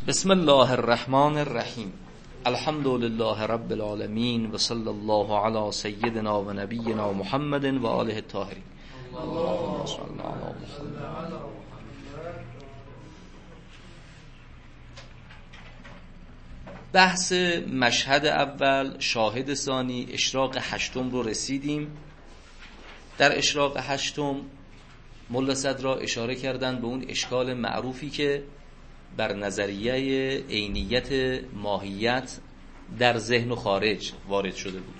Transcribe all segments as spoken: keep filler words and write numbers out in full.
بسم الله الرحمن الرحیم. الحمد لله رب العالمین و صلی الله علی سیدنا و نبینا محمد و آله الطاهرین. اللهم صل علی محمد. بحث مشهد اول، شاهد ثانی، اشراق هشتم رو رسیدیم. در اشراق هشتم ملا صدرا اشاره کردن به اون اشکال معروفی که بر نظریه عینیت ماهیت در ذهن و خارج وارد شده بود.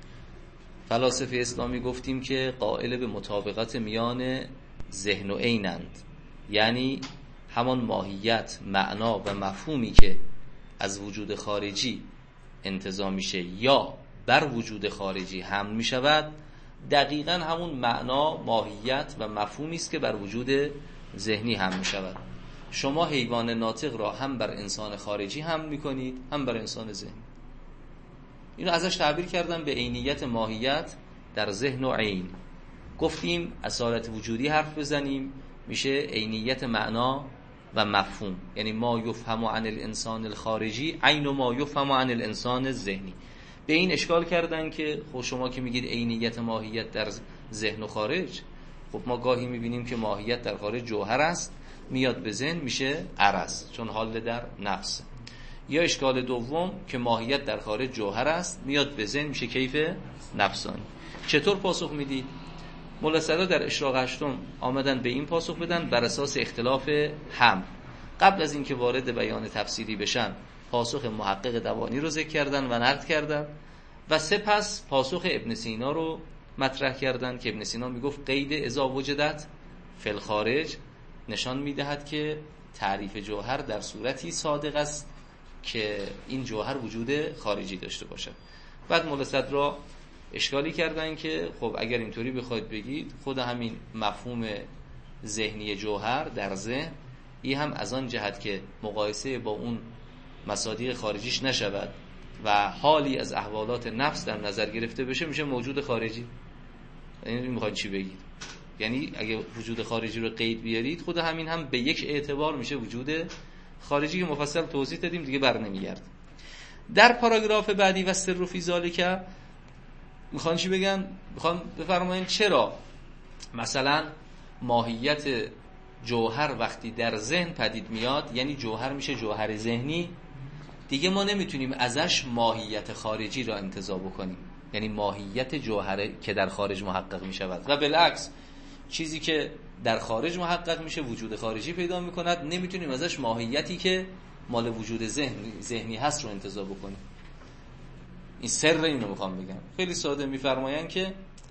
فلاسفه اسلامی گفتیم که قائل به مطابقت میان ذهن و عینند، یعنی همان ماهیت، معنا و مفهومی که از وجود خارجی انتزاع میشه یا بر وجود خارجی حمل میشود، دقیقاً همون معنا، ماهیت و مفهومی است که بر وجود ذهنی حمل میشود. شما حیوان ناطق را هم بر انسان خارجی حمل میکنید، هم بر انسان ذهنی. اینو ازش تعبیر کردم به عینیت ماهیت در ذهن و عین. گفتیم اصالت وجودی حرف بزنیم میشه عینیت معنا و مفهوم، یعنی ما یفهم عن الانسان الخارجی عین ما یفهم عن الانسان الذهنی. به این اشکال کردن که خب شما که میگید عینیت ماهیت در ذهن و خارج، خب ما گاهی میبینیم که ماهیت در خارج جوهر است، میاد به ذهن میشه عرض، چون حال در نفس. یا اشکال دوم که ماهیت در خارج جوهر است، میاد به ذهن میشه کیف نفسانی. چطور پاسخ میدید؟ ملا صدرا در اشراق هشتم آمدن به این پاسخ بدن بر اساس اختلاف هم. قبل از اینکه وارد بیان تفسیری بشن، پاسخ محقق دوانی رو ذکر کردن و نقد کردن و سپس پاسخ ابن سینا رو مطرح کردن که ابن سینا میگفت قید اذا وجدت فی الخارج نشان میدهد که تعریف جوهر در صورتی صادق است که این جوهر وجود خارجی داشته باشد. بعد ملا صدرا اشکالی کردن که خب اگر اینطوری بخواید بگید، خود همین مفهوم ذهنی جوهر در ذهن، این هم از آن جهت که مقایسه با اون مصادیق خارجیش نشود و حالی از احوالات نفس در نظر گرفته بشه، میشه موجود خارجی. این میخواید چی بگید؟ یعنی اگه وجود خارجی رو قید بیارید، خود همین هم به یک اعتبار میشه وجود خارجی که مفصل توضیح دادیم، دیگه بر نمیگرد. در پاراگراف بعدی و سر فی ذالک میخوان چی بگن؟ میخوان بفرمایین چرا مثلا ماهیت جوهر وقتی در ذهن پدید میاد، یعنی جوهر میشه جوهر ذهنی، دیگه ما نمیتونیم ازش ماهیت خارجی را انتزاع بکنیم، یعنی ماهیت جوهر که در خارج محقق میشود و بالعکس چیزی که در خارج محقق میشه وجود خارجی پیدا میکند، نمیتونیم ازش ماهیتی که مال وجود ذهنی, ذهنی هست رو انتزاع بکنیم. این سر اینو میخوام بگم. خیلی ساده میفرمایند که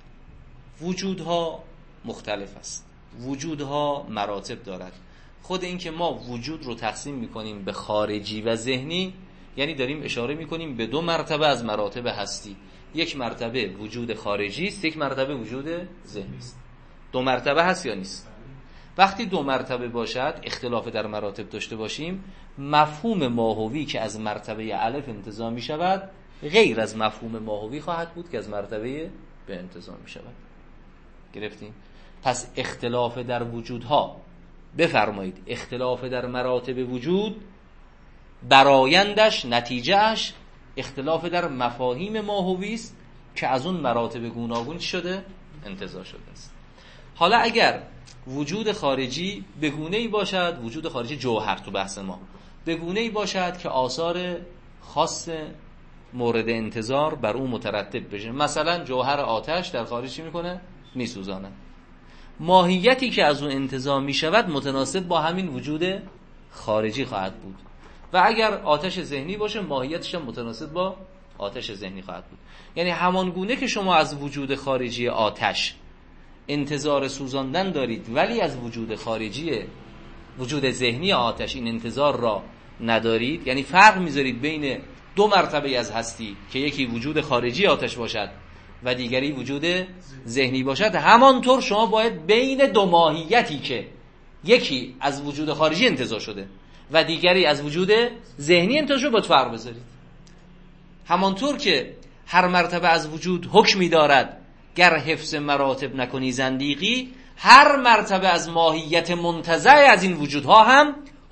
وجودها مختلف است، وجودها مراتب دارد. خود این که ما وجود رو تقسیم میکنیم به خارجی و ذهنی، یعنی داریم اشاره میکنیم به دو مرتبه از مراتب هستی. یک مرتبه وجود خارجی است، یک مرتبه وجود ذهنی است. دو مرتبه هست یا نیست؟ وقتی دو مرتبه باشد، اختلاف در مراتب داشته باشیم، مفهوم ماهوی که از مرتبه الف انتزاع می شود غیر از مفهوم ماهوی خواهد بود که از مرتبه به انتزاع می شود. گرفتیم؟ پس اختلاف در وجودها، بفرمایید اختلاف در مراتب وجود، برآیندش، نتیجهش اختلاف در مفاهیم ماهوی است که از اون مراتب گوناگون شده انتزاع شده است. حالا اگر وجود خارجی به گونه‌ای باشد، وجود خارجی جوهر تو بحث ما به گونه‌ای باشد که آثار خاص مورد انتظار بر اون مترتب بشه، مثلا جوهر آتش در خارج چی میکنه؟ میسوزانه. ماهیتی که از اون انتزاع میشود متناسب با همین وجود خارجی خواهد بود و اگر آتش ذهنی باشه ماهیتش هم متناسب با آتش ذهنی خواهد بود. یعنی همان گونه که شما از وجود خارجی آتش انتظار سوزاندن دارید ولی از وجود خارجی وجود ذهنی آتش این انتظار را ندارید، یعنی فرق میذارید بین دو مرتبه از هستی که یکی وجود خارجی آتش باشد و دیگری وجود ذهنی باشد، همانطور شما باید بین دو ماهیتی که یکی از وجود خارجی انتزاع شده و دیگری از وجود ذهنی انتزاع شده باید فرق بذارید. همانطور که هر مرتبه از وجود حکمی دارد گر حفظ مراتب نکنی زندیقی، هر مرتبه از ماهیت منتزع از این وجودها هم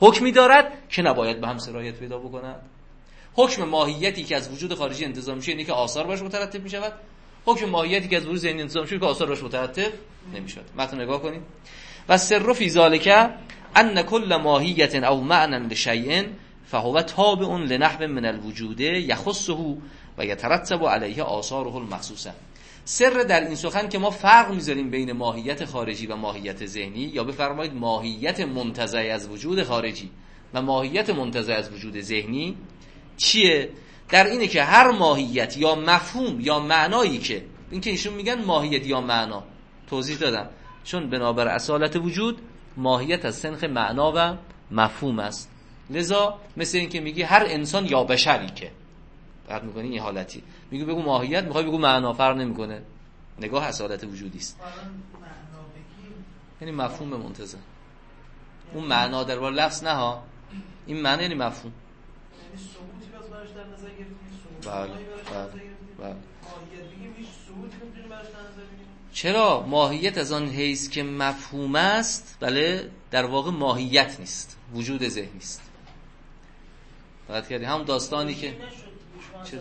حکمی دارد که نباید به هم سرایت پیدا بکند. حکم ماهیتی که از وجود خارجی انتزاع میشه اینه که آثار باش مترتب میشود. حکم ماهیتی که از وجود ذهنی انتزاع میشه که آثار باش مترتب نمیشود. متن نگاه کنید. و سر فی ذالک ان کل ماهیت او معنى لشیء فهو تابع لنحو من الوجود یخصه و یترتب علیه آثاره المخصوصه. سر در این سخن که ما فرق میذاریم بین ماهیت خارجی و ماهیت ذهنی، یا بفرمایید ماهیت منتزع از وجود خارجی و ماهیت منتزع از وجود ذهنی چیه؟ در اینه که هر ماهیت یا مفهوم یا معنایی که این که ایشون میگن ماهیت یا معنا، توضیح دادم چون بنابر اصالت وجود ماهیت از سنخ معنا و مفهوم است. لذا مثل این که میگی هر انسان یا بشری که فرق میکنی این حالتی میگی بگو ماهیت، میخوای بگو معنا، فرق نمیکنه. نگاه اصالت وجودی است. یعنی مفهوم منتزع. اون معنا در واقع لفظ نه ها، این معنی یعنی مفهوم. یعنی ثبوتی باز براش در نظر گرفتیم. بله بله. ماهیت بگیم هیچ ثبوتی نمیتونیم براش در نظر بگیریم. چرا؟ ماهیت از آن حیث که مفهوم است، بله، در واقع ماهیت نیست، وجود ذهنی است. فقط کردی هم داستانی که چه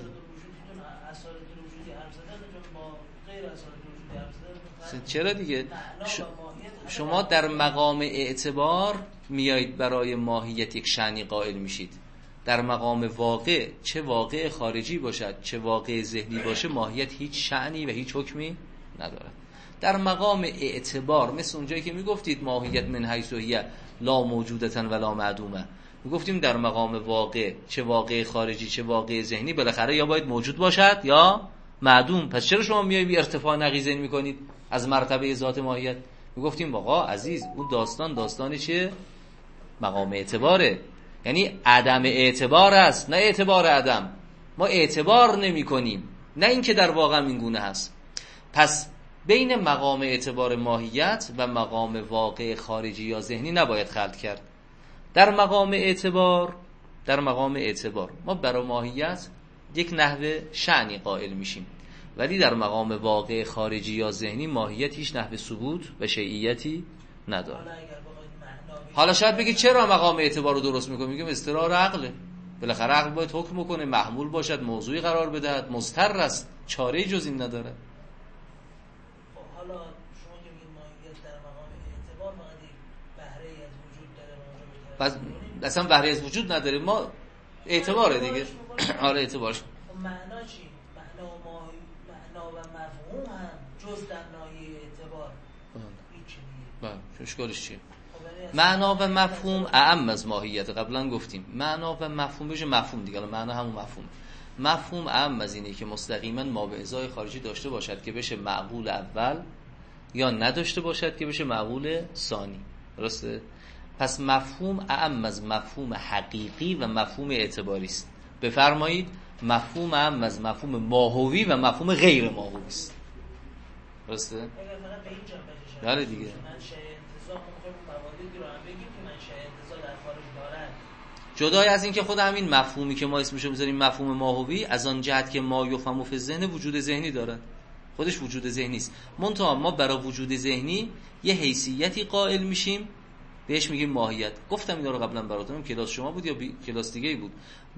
چرا دیگه شما در مقام اعتبار میایید برای ماهیت یک شأنی قائل میشید. در مقام واقع، چه واقع خارجی باشد چه واقع ذهنی باشه، ماهیت هیچ شأنی و هیچ حکمی ندارد. در مقام اعتبار مثل اونجایی که میگفتید ماهیت من حیث هی لا موجودتن ولا معدومه، میگفتیم در مقام واقع، چه واقع خارجی چه واقع ذهنی، بالاخره یا باید موجود باشد یا معدوم. پس چرا شما میایید بی ارتفاع نقیضین میکنید از مرتبه ذات ماهیت؟ میگفتیم آقا عزیز اون داستان داستانی چیه؟ مقام اعتباره، یعنی عدم اعتبار است، نه اعتبار عدم. ما اعتبار نمی کنیم، نه اینکه در واقع این گونه هست. پس بین مقام اعتبار ماهیت و مقام واقع خارجی یا ذهنی نباید خلط کرد. در مقام اعتبار در مقام اعتبار ما برای ماهیت یک نحوه شأنی قائل میشیم، ولی در مقام واقع خارجی یا ذهنی ماهیت هیچ نحوه ثبوت و شیعیتی نداره. حالا شاید بگید چرا مقام اعتبار رو درست میکنیم؟ میگیم استقرار عقله، بالاخره عقل باید حکم کنه، محمول باشد، موضوعی قرار بدهد، مضطر است، چاره جز این نداره. خب حالا شما که میگید ماهیت در مقام اعتبار فقط یک بهره ای از وجود داره، پس اصلا بهره از وجود نداره، ما اعتباره دیگه. آره اعتبارش. خب معنا چی؟ معنا و ماهی، معنا و مفهوم هم جز در ناحیه اعتبار هیچ دیگه. بله، اشکالش چیه؟ معنا و مفهوم اعم از ماهیت. قبلا گفتیم معنا و مفهوم بشه مفهوم دیگه، معنا همون مفهوم. مفهوم اعم از اینه که مستقیما ما به ازای خارجی داشته باشد که بشه معقول اول، یا نداشته باشد که بشه معقول ثانی. درسته؟ پس مفهوم اعم از مفهوم حقیقی و مفهوم اعتباری است. بفرمایید مفهوم اعم از مفهوم ماهوی و مفهوم غیر ماهوی است. درسته؟ اگر فقط به این جنبه بشه. بله دیگه. منشأ انتزاع می‌خوایم مواردی رو هم بگیم که منشأ انتزاع در خارج دارن. جدای از این که خود همین مفهومی که ما اسمشو میذاریم مفهوم ماهوی، از آن جهت که ما یفهم فی الذهن وجود ذهنی داره، خودش وجود ذهنی است. منتها ما برای وجود ذهنی یه حیثیتی قائل میشیم، بهش میگیم ماهیت. گفتم اینا رو قبلا براتون، کلاس شما بود یا بی... کلاس دیگه ای بود.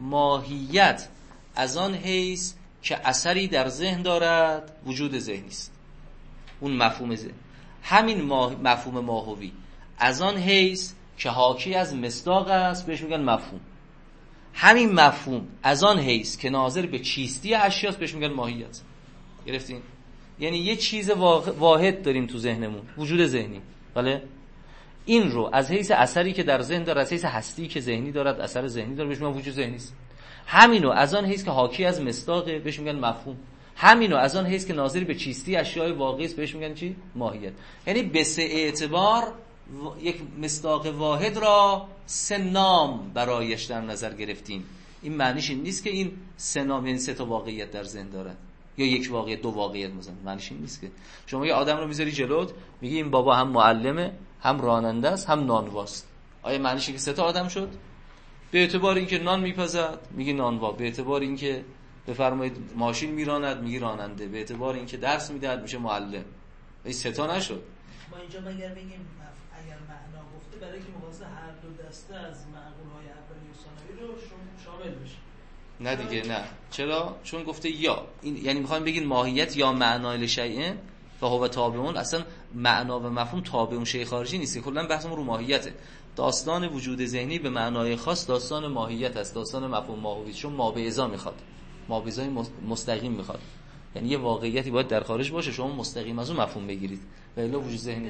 ماهیت از آن حیث که اثری در ذهن دارد وجود ذهنی است. اون مفهوم ذهن. همین ماه... مفهوم ماهوی از آن حیث که حاکی از مصداق است بهش میگن مفهوم. همین مفهوم از آن حیث که ناظر به چیستی اشیاست بهش میگن ماهیت. گرفتین؟ یعنی یه چیز واحد داریم تو ذهنمون، وجود ذهنی. بله؟ این رو از حیث اثری که در ذهن داره، از حیث هستی که ذهنی دارد، اثر ذهنی داره، بهش میگن وجود ذهنی است. همینو از آن حیث که حاکی از مصداقه بهش میگن مفهوم. همینو از آن حیث که ناظر به چیستی اشیاء واقعی است بهش میگن چی؟ ماهیت. یعنی به سه اعتبار یک مصداق واحد را سه نام برایش در نظر گرفتیم. این معنیش این نیست که این سه نام یعنی سه تا واقعیت در ذهن دارد یا یک واقعیت دو واقعیت مثلا. معنیش این نیست که شما یه آدم رو میذاری جلوت میگی این بابا هم معلمه، هم راننده است، هم نانواست. آیا معنیش که سه تا آدم شد؟ به اعتبار اینکه نان میپزد میگی نانوا، به اعتبار اینکه بفرمایید ماشین میراند میگی راننده، به اعتبار اینکه درس میدهد میشه معلم. این سه تا نشد. ما اینجا مگر بگیم اگر معنا گفته گفته برای که مخواصه هر دو دسته از معقول‌های اولی و ثانوی رو شامل بشه. نه دیگه نه. چرا؟ چون گفته یا این، یعنی میخوایم بگین ماهیت یا معنای لشیء فهو تابعون. اصلا معنا و مفهوم تابع اون شیء خارجی نیست، کلا بحثمون رو ماهیته. داستان وجود ذهنی به معنای خاص داستان ماهیت است، داستان مفهوم ماهوی، چون ما به ازا میخواد، ما به ازای مستقیم میخواد. یعنی یه واقعیتی باید در خارج باشه شما مستقیم از اون مفهوم بگیرید و الا وجود ذهنی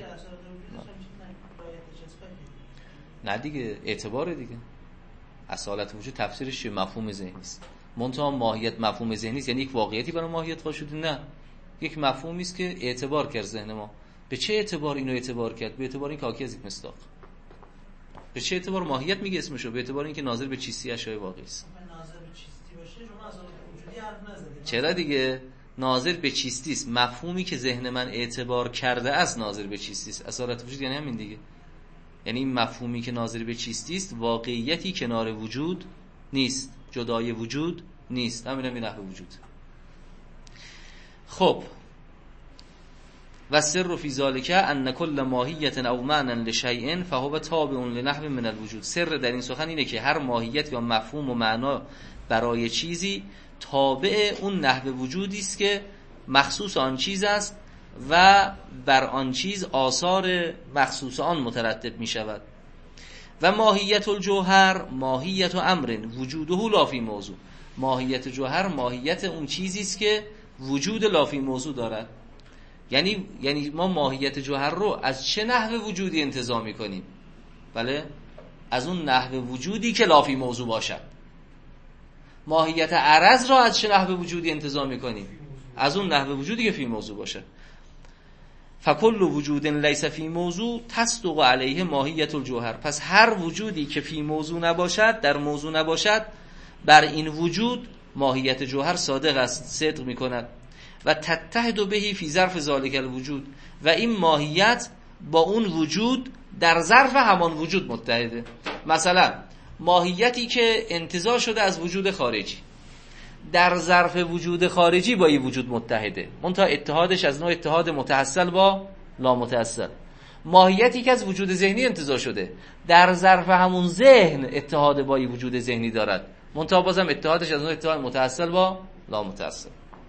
نه دیگه، اعتبار دیگه. اصالت وجود تفسیرش چیه؟ مفهوم ذهنی است. منتها ماهیت مفهوم ذهنی است، یعنی یک واقعیتی برای ماهیت قائل شده؟ نه، یک مفهومی است که اعتبار کرد ذهن ما. به چه اعتبار اینو اعتبار کرد؟ به اعتبار این که حاکی از یک مصداق. به چه اعتبار ماهیت میگه اسمشو؟ به اعتبار اینکه ناظر به چیستی اشیاء واقعی است. ناظر به چیستی باشه شما اصالت وجودی حرف نزدید. چرا دیگه؟ ناظر به چیستی است، مفهومی که ذهن من اعتبار کرده است ناظر به چیستی است. اصالت وجود یعنی همین دیگه، یعنی این مفهومی که ناظر به چیستی است واقعیتی کنار وجود نیست، جدای وجود نیست. همین هم نحو وجود. خب و سر فی ذلک ان کل ماهیت او معنی لشیء فهو تابع لنحو من الوجود. سر در این سخن اینه که هر ماهیت یا مفهوم و معنا برای چیزی تابع اون نحو وجودی است که مخصوص آن چیز است و بر آن چیز آثار مخصوص آن مترتب می شود. و ماهیت الجوهر ماهیت امر وجوده لا فی موضوع. ماهیت جوهر ماهیت اون چیزی است که وجود لا فی موضوع دارد. یعنی یعنی ما ماهیت جوهر رو از چه نحو وجودی انتزاع می‌کنیم؟ بله، از اون نحو وجودی که لا فی موضوع باشد. ماهیت عرض را از چه نحو وجودی انتزاع می‌کنیم؟ از اون نحو وجودی که فی موضوع باشه. فکل وجود لیس فی موضوع تصدق علیه ماهیت الجوهر. پس هر وجودی که فی موضوع نباشد، در موضوع نباشد، بر این وجود ماهیت جوهر صادق است، صدق می‌کند. و تتحد بهی فی ظرف ذالک الوجود. و این ماهیت با اون وجود در ظرف همان وجود متحده. مثلا ماهیتی که انتزاع شده از وجود خارجی در ظرف وجود خارجی با این وجود متحده، منتها اتحادش از نوع اتحاد متحصل با لا متحصل. ماهیتی که از وجود ذهنی انتزاع شده در ظرف همون ذهن اتحاد با این وجود ذهنی دارد، منتها بازم اتحادش از نوع اتحاد متحصل با لا متحصل.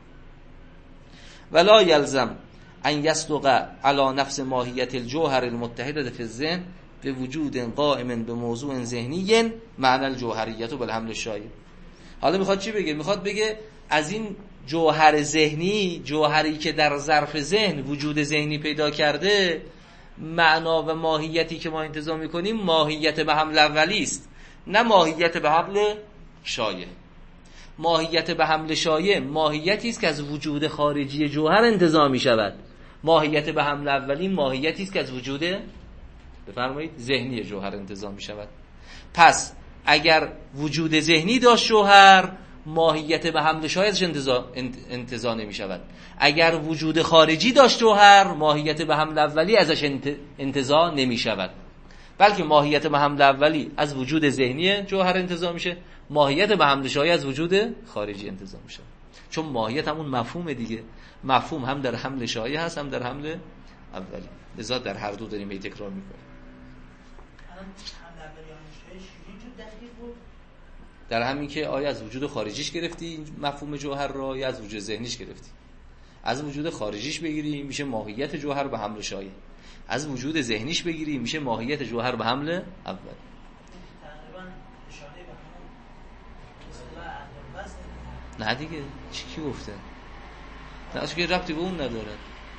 ولا یلزم ان یصدق علی نفس ماهیت الجوهر المتحده فی الذهن به وجود قائم به موضوع ذهنی معنی الجوهریت و بالحمل الشایع. حالا میخواد چی بگه؟ میخواد بگه از این جوهر ذهنی، جوهری که در ظرف ذهن وجود ذهنی پیدا کرده، معنا و ماهیتی که ما انتزاع میکنیم ماهیت به حمل اولی است، نه ماهیت به حمل شایع. ماهیت به حمل شایع ماهیتی است که از وجود خارجی جوهر انتزاع می شود. ماهیت به حمل اولی ماهیتی است که از وجود بفرمایید ذهنی جوهر انتزاع می شود. پس اگر وجود ذهنی داشت جوهر، ماهیت به حمل شایع ازش انتزاع انتزاع نمی شود. اگر وجود خارجی داشت جوهر، ماهیت به حمل اولی ازش انتزاع نمی شود، بلکه ماهیت به حمل اولی از وجود ذهنی جوهر انتزاع میشه، ماهیت به حمل شایع از وجود خارجی انتزاع میشه. چون ماهیت همون مفهوم دیگه، مفهوم هم در حمل شایع هست هم در حمل اولی، لذا در هر دو داریم این تکرار میکنیم. در همین که آیا از وجود خارجیش گرفتی مفهوم جوهر را یا از وجود ذهنیش گرفتی. از وجود خارجیش بگیری میشه ماهیت جوهر به حمل شایع، از وجود ذهنیش بگیری میشه ماهیت جوهر به حمل اول. نه دیگه چی کی گفته؟ نه اصلا که ربطی به اون نداره.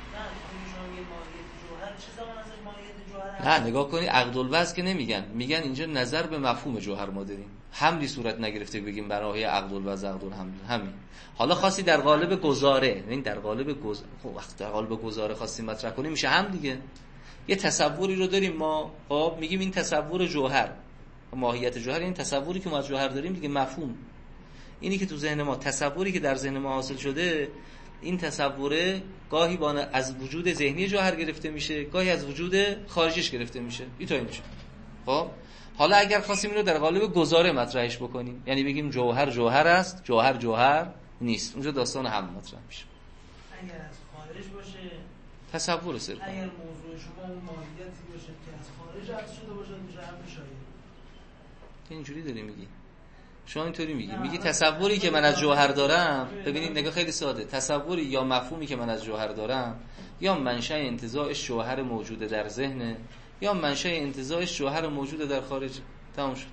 نه نگاه کنی عقد الوضع که نمیگن، میگن اینجا نظر به مفهوم جوهر ما داریم، حملی صورت نگرفته بگیم برای عقد الوضع عقد الحمل همین. حالا خاصی در قالب گزاره، این در قالب گز خب وقت در قالب گزاره خاصی مطرح کنیم میشه هم دیگه. یه تصوری رو داریم ما، خب میگیم این تصور جوهر، ماهیت جوهر، این تصوری که ما از جوهر داریم دیگه مفهوم، اینی که تو ذهن ما، تصوری که در ذهن ما حاصل شده، این تصوره گاهی با از وجود ذهنی جوهر گرفته میشه، گاهی از وجود خارجیش گرفته میشه. این تا این میشه. خب حالا اگر خواستیم اینو در قالب گزاره مطرحش بکنیم، یعنی بگیم جوهر جوهر است، جوهر جوهر نیست، اونجا داستان هم مطرح میشه. اگر از خارج باشه تصور صرفا. اگر موضوع شما اون ماهیتی باشه که از خارج عرض شده باشه میشه امر شایع. اینجوری داری میگی؟ شما اینطوری میگی میگی تصوری که من از جوهر دارم، ببینید نگاه خیلی ساده، تصوری یا مفهومی که من از جوهر دارم یا منشأ انتزاعش جوهر موجوده در ذهن یا منشأ انتزاعش جوهر موجوده در خارج. تمام شد.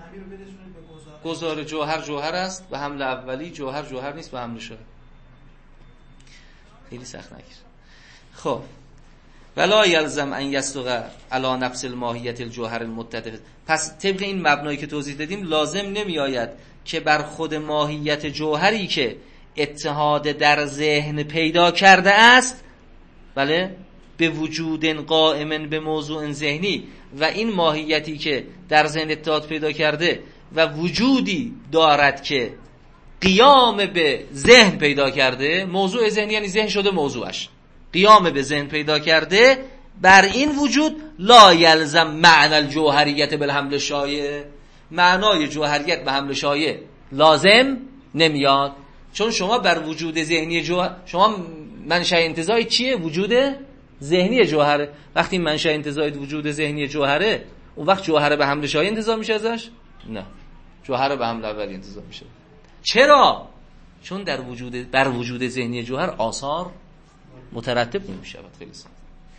گذار جوهر جوهر است به حمل اولی، جوهر جوهر نیست به حمل شایع. خیلی سخت نگیر. خب ولا یلزم ان یصدق علی نفس الماهیت الجوهر المتفق. پس طبق این مبنایی که توضیح دادیم لازم نمی آید که بر خود ماهیت جوهری که اتحاد در ذهن پیدا کرده است، بله، به وجود قائم به موضوع ذهنی، و این ماهیتی که در ذهن اتحاد پیدا کرده و وجودی دارد که قیام به ذهن پیدا کرده، موضوع ذهنی یعنی ذهن شده موضوعش، قیام به ذهن پیدا کرده، بر این وجود لا یلزم معنی الجوهریت بالحمل شایع، معنای جوهریت به حمل شایع لازم نمیاد. چون شما بر وجود ذهنی جوهر، شما منشأ انتزاعی چیه؟ وجود ذهنی جوهره. وقتی منشأ انتزاعی وجود ذهنی جوهره، اون وقت جوهر به حمل شایع انتزاع میشه ازش؟ نه، جوهر به حمل اولی انتزاع میشه. چرا؟ چون در وجود بر وجود ذهنی جوهر آثار مترتب نمیشه. خیلی ساده.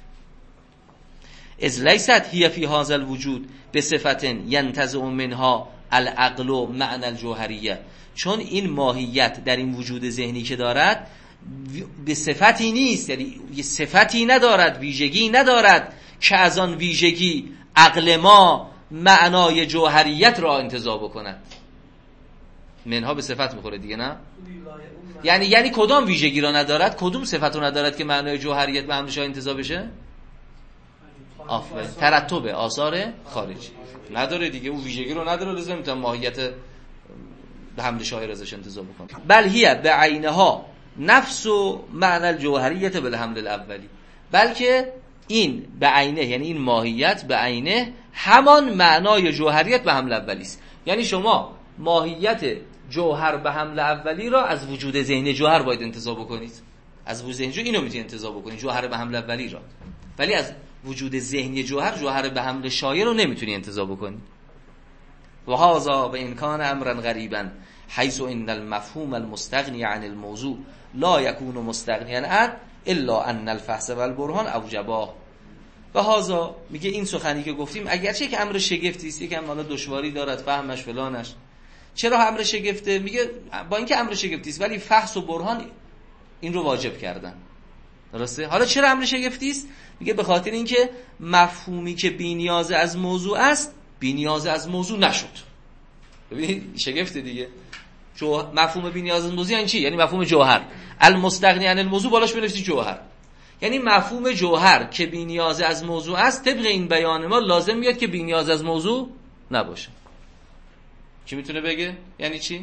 از لیست هی فی هذا الوجود به صفت ینتزع منها العقل و معنی الجوهریه. چون این ماهیت در این وجود ذهنی که دارد به صفتی نیست، یعنی یه صفتی ندارد، ویژگی ندارد که از آن ویژگی عقل ما معنای جوهریت را انتزاع بکند. منها به صفت میخوره دیگه، نه؟ یعنی یعنی کدام ویژگی را ندارد، کدوم صفت رو ندارد که معنای جوهریت به حمل شایع انتزاع بشه؟ آفرین، ترتب آثار خارجی نداره دیگه، اون ویژگی رو نداره، لازم نمیتونه ماهیت به حمل شایع ازش انتزاع بکنه. بل هی به عینها نفس و معنی الجوهریت بالحمل الاولی، بلکه این به عینه، یعنی این ماهیت به عینه همان معنای جوهریت به حمل اولی است. یعنی شما ماهیت جوهر به حمل اولی را از وجود ذهنی جوهر باید انتزاع بکنید، از وجود ذهنی اینو میتونید انتزاع بکنید، جوهر به حمل اولی را، ولی از وجود ذهنی جوهر جوهر به حمل شایع رو نمیتونی انتزاع بکنی. و هذا به امکان امرا غریبا حیث ان المفهوم المستغنی عن الموضوع لا یکون مستغنیا عنه الا ان الفحص والبرهان اوجباه. و هذا میگه این سخنی که گفتیم اگرچه یک امر شگفتی است، یک امر دشواری دارد فهمش فلانش. چرا امر شگفته؟ میگه با اینکه امر شگفتی است ولی فحص و برهان این رو واجب کردن. درسته؟ حالا چرا امر شگفتی است؟ میگه به خاطر اینکه مفهومی که بی‌نیاز از موضوع است بی‌نیاز از موضوع نشد. ببینید شگفته دیگه. جو مفهوم بی‌نیاز از موضوع یعنی چی؟ یعنی مفهوم جوهر. المستغنی عن الموضوع بالاش بنویسی جوهر. یعنی مفهوم جوهر که بی‌نیاز از موضوع است، طبق این بیان ما لازم میاد که بی‌نیاز از موضوع نباشه. کی میتونه بگه؟ یعنی چی؟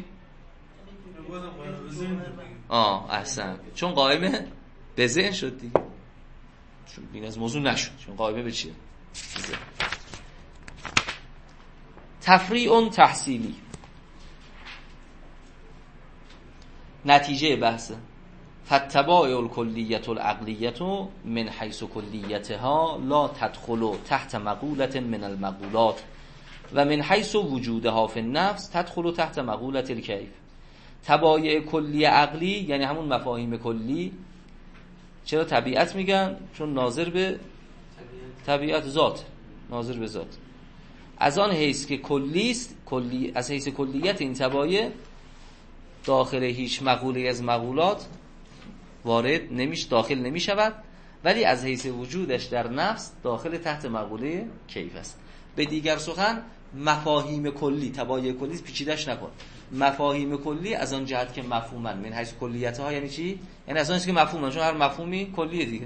آه احسن. چون قائمه به ذهن شد دیگه. چون بی‌نیاز از موضوع نشد. چون قائمه به چیه؟ تفریع تحصیلی. نتیجه بحث فتباع الکلیت العقلیت من حیث کلیتها لا تدخل تحت مقولة من المقولات و من حیث وجودها فی النفس تدخل تحت مقولة الکیف. تبایع کلی عقلی یعنی همون مفاهیم کلی. چرا طبیعت میگن؟ چون ناظر به طبیعت ذات، ناظر به ذات. از آن حیث که کلی است، کلی از حیث کلیت این تبایع داخل هیچ مقوله از مقولات وارد نمیشه، داخل نمیشود، ولی از حیث وجودش در نفس داخل تحت مقوله کیف است. به دیگر سخن مفاهیم کلی، تبایع کلی پیچیدش نکن. مفاهیم کلی از آن جهت که مفهومن من حیث کلیت ها یعنی چی؟ یعنی از آن که مفهومن، چون هر مفهومی کلیه دیگه.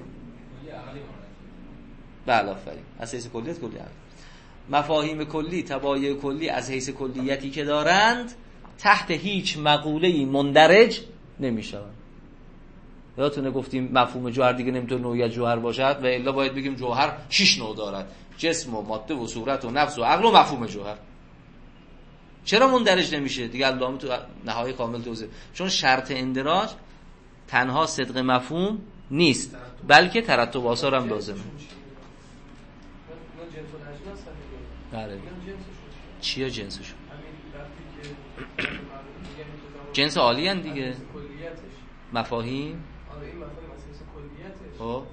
بله آفرین. از حیث کلیت کلی عقلی. مفاهیم کلی، تبایع کلی از حیث کلیتی که دارند تحت هیچ مقوله‌ای مندرج نمیشوند. یادتونه گفتیم مفهوم جوهر دیگه نمیتونه نوعیت جوهر باشد و الا باید بگیم جوهر شش نوع دارد: جسم و ماده و صورت و نفس و عقل و مفهوم جوهر. چرا مندرج نمیشه؟ دیگه علامه تو نهایی کامل توضیح. چون شرط اندراج تنها صدق مفهوم نیست، بلکه ترتب آثار هم لازمه. بله. چیا جنسشون؟ جنس عالی هن دیگه مفاهیم. خب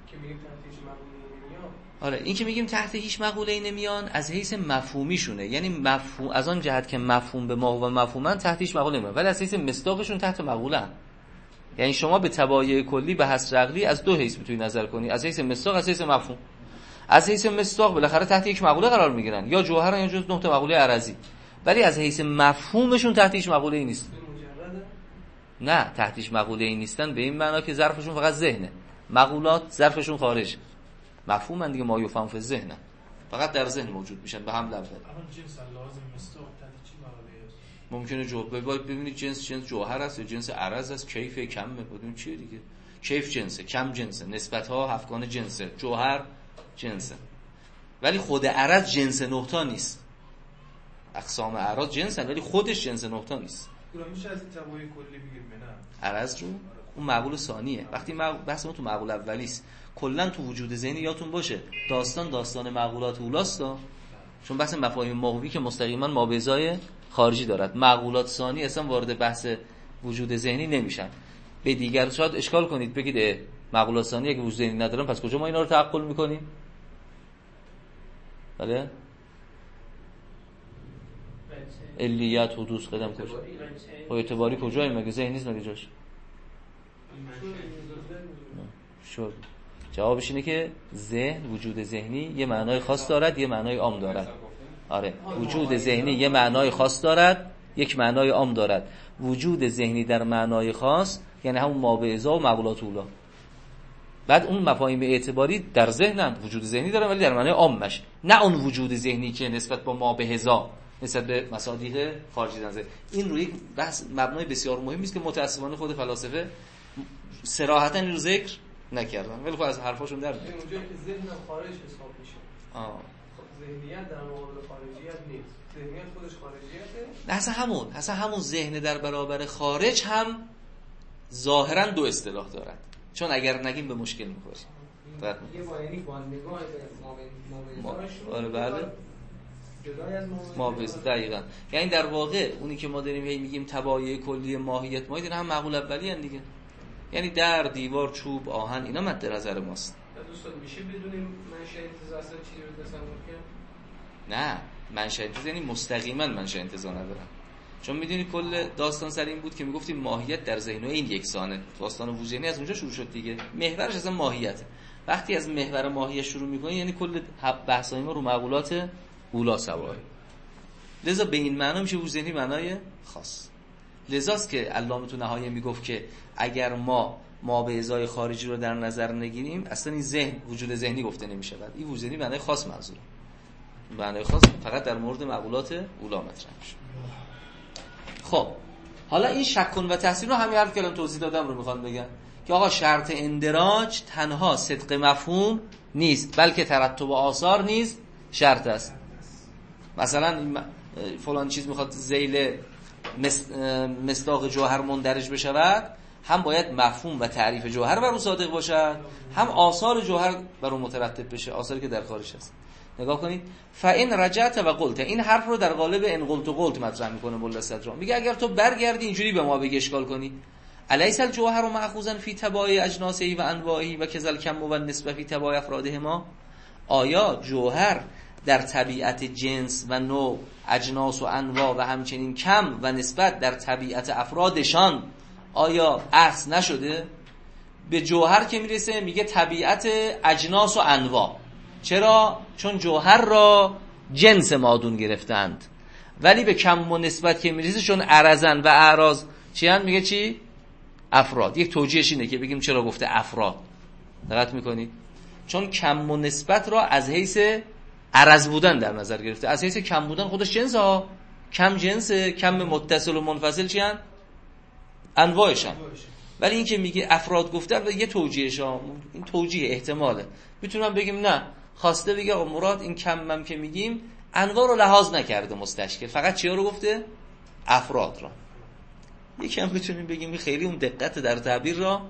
آره این که میگیم تحت هیچ مقوله نمیان از حیث مفهومیشونه، یعنی مفهوم از آن جهت که مفهوم به ما و مفهومن تحت هیچ مقوله نمیان، ولی از حیث مصداقشون تحت مقوله. یعنی شما به تبایع کلی به حصر عقلی از دو حیث میتونی نظر کنی، از حیث مصداق، از حیث مفهوم. از حیث مصداق بالاخره تحت یک مقوله قرار میگیرن، یا جوهرن یا جز نه تا مقوله عرضی، ولی از حیث مفهومشون تحت هیچ مقوله ای نیست. نه تحت هیچ مقوله ای نیستن به این معنا که ظرفشون فقط ذهنه. مقولات ظرفشون خارج، مفهومن دیگه، ما یفهم فی ذهن، فقط در ذهن موجود میشن به هم لفظ. جنس لازم مصداق تحت چی مقوله است؟ ممکنه جو ببینید جنس جنس جوهر است یا جنس عرض است، کیف کمه، بدون چیه دیگه. کیف جنسه، کم جنسه، نسبت ها هفتگانه جنسه، جوهر جنسه، ولی خود عرض جنس نه تا نیست. اقسام اعراض جنسن ولی خودش جنس نه تا نیست. میشه از تبایع کلی بگیم نه عرض رو اون معقول ثانیه. وقتی بحث ما تو معقول اولی است، کلا تو وجود ذهنی یادتون باشه داستان داستان معقولات اولاست، چون بحث مفاهیم ماهوی که مستقیما مابعضای خارجی دارد. معقولات ثانی اصلا وارد بحث وجود ذهنی نمیشن. به دیگر شاید اشکال کنید بگید معقولات ثانی اگه وجود ذهنی ندارن پس کجا ما اینا رو تعقل میکنیم؟ بله علیت حدوث قدم کجا؟ با اعتباری کجایی مگه ذهن نیست مگه جاش؟ شد. جوابش اینه که ذهن، وجود ذهنی یه معنای خاص دارد، یه معنای عام دارد. آره وجود ذهنی یه معنای خاص دارد، یک معنای عام دارد. وجود ذهنی در معنای خاص یعنی همون مابعضا و معقولات اولا. بعد اون مفاهیم اعتباری در ذهنن، وجود ذهنی دارن ولی در معنای عامش، نه اون وجود ذهنی که نسبت با مابعضا نسبت به مصادیق خارجی نظر. این روی بحث مبنای بسیار مهمی است که متأسفانه خود فلاسفه صراحتاً این رو ذکر نکردن، ولی خب از حرفاشون در میاد. اونجا که ذهن خارج حساب میشه. آه. ذهنیت در مقابل خارجیت نیست. ذهنیت خودش خارجیته. اصلا همون، اصلا همون ذهن در برابر خارج هم ظاهراً دو اصطلاح دارد. چون اگر نگیم به مشکل می‌خوریم. یه با یعنی با نگاه ما ما آره بله. ما بز دقیقاً. یعنی در واقع اونی که ما داریم هی میگیم تبایع کلی ماهیت ماهیت هم معقول اولی ان دیگه. یعنی در دیوار چوب آهن اینا مد نظر ماست. دوستان میشه بدونیم منشأ انتزاع اصلا چی رو تصور کنیم؟ نه منشأ انتزاع یعنی مستقیما منشأ انتزاع ندارن. چون میدونی کل داستان سر این بود که میگفتیم ماهیت در ذهن این یکسانه. داستان وجودی از اونجا شروع شد دیگه. محورش اصلا ماهیته. وقتی از محور ماهیت شروع میکنی یعنی کل بحثای ما رو معقولات اولا سواره. لذا به این معنا میشه وجود ذهنی معنای خاص. لذاست که علامه تو نهایه میگفت که اگر ما ما به ازای خارجی رو در نظر نگیریم اصلا این ذهن وجود ذهنی گفته نمیشه. بعد این وجود ذهنی معنای خاص منظوره. معنای خاص فقط در مورد معقولات اولا مطرح میشه. خب حالا این شک کن و تحسین رو همین حرف که الان توضیح دادم رو میخوام بگم که آقا شرط اندراج تنها صدق مفهوم نیست بلکه ترتب آثار نیز شرط است. مثلا فلان چیز میخواد ذیل مصداق جوهر مندرج بشود، هم باید مفهوم و تعریف جوهر بر او صادق باشد، هم آثار جوهر بر او مترتب بشه، آثاری که در خارج هست. نگاه کنید فإن رجعت و قلت، این حرف رو در قالب ان قلت و قلت مطرح میکنه مولا صدرا. میگه اگر تو برگردی اینجوری به ما بگی اشکال کنی الیس الجوهر مأخوذا فی تبایع اجناسه و انواعه و کذا الکم و النسبه فی تبایع افراده ما، آیا جوهر در طبیعت جنس و نوع اجناس و انواع و همچنین کم و نسبت در طبیعت افرادشان آیا اخذ نشده؟ به جوهر که میرسه میگه طبیعت اجناس و انواع. چرا؟ چون جوهر را جنس مادون گرفتند. ولی به کم و نسبت که میرسه چون عرضن و اعراض چی هن؟ میگه چی؟ افراد. یک توجیهش اینه که بگیم چرا گفته افراد. دقت میکنید؟ چون کم و نسبت را از حیث عرض بودن در نظر گرفته. از حیث کم بودن خودش جنس ها، کم جنسه، کم متصل و منفصل چی هن؟ انواعش هن. ولی این که میگه افراد گفته و یه توجیهش ها، این توجیه احتماله. میتونم بگیم نه خواسته بگه مراد این کمم که میگیم انواع رو لحاظ نکرده مستشکل، فقط چیا رو گفته؟ افراد را. یکم میتونیم بگیم خیلی اون دقت در تعبیر را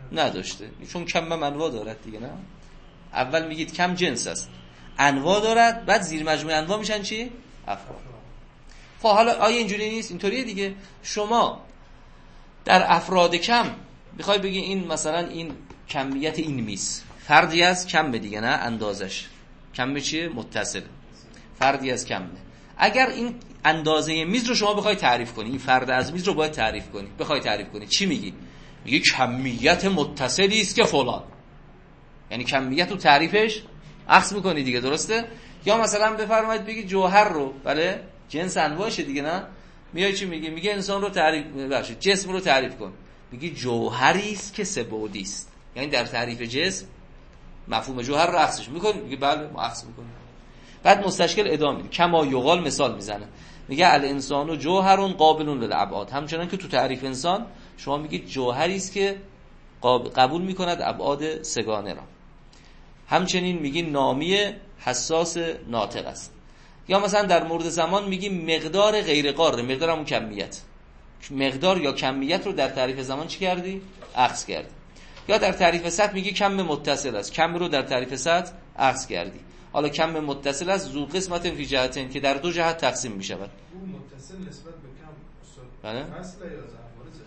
نداشته، چون کم هم انواع دارد دیگه. نه اول میگید کم جنس است، انواع دارد، بعد زیر مجموعه انواع میشن چی؟ افراد. خب حالا آیا اینجوری نیست؟ اینطوریه دیگه. شما در افراد کم بخوای بگی این مثلا این کمیت این میز فردی از کم به دیگه، نه اندازش کم به چیه؟ متصل. فردی از کم به. اگر این اندازه میز رو شما بخوای تعریف کنی، این فرد از میز رو باید تعریف کنی، بخوای تعریف کنی چی میگی؟ میگی کمیت متصلی است که فلان، یعنی کمیت رو تعریفش عکس میکنی دیگه، درسته؟ یا مثلا بفرمایید بگی جوهر رو، بله جنس انواعشه دیگه، نه میای چی میگی؟ میگه انسان رو تعریف بخشید، جسم رو تعریف کن، میگی جوهری است که سه بعدی است، یعنی در تعریف جسم مفهوم جوهر رو عکسش میکنی، میگه بله ما عکس میکنیم. بعد مستشکل ادامه میده، کما یقال مثال میزنه، میگه الانسان جوهر قابل للابعاد، همچنان که تو تعریف انسان شما میگید جوهری است که قبول میکند ابعاد سگانه را. همچنین میگی نامی حساس ناطق است. یا مثلا در مورد زمان میگی مقدار غیر قاره، مقدار همون کمیت، مقدار یا کمیت رو در تعریف زمان چی کردی؟ عکس کردی. یا در تعریف سطح میگی کم متصل است، کم رو در تعریف سطح عکس کردی. حالا کم متصل است ذو قسمت فی جهتین که در دو جهت تقسیم میشود. اون متصل نسبت به کم استاد بله؟ فصل یا زوارزه؟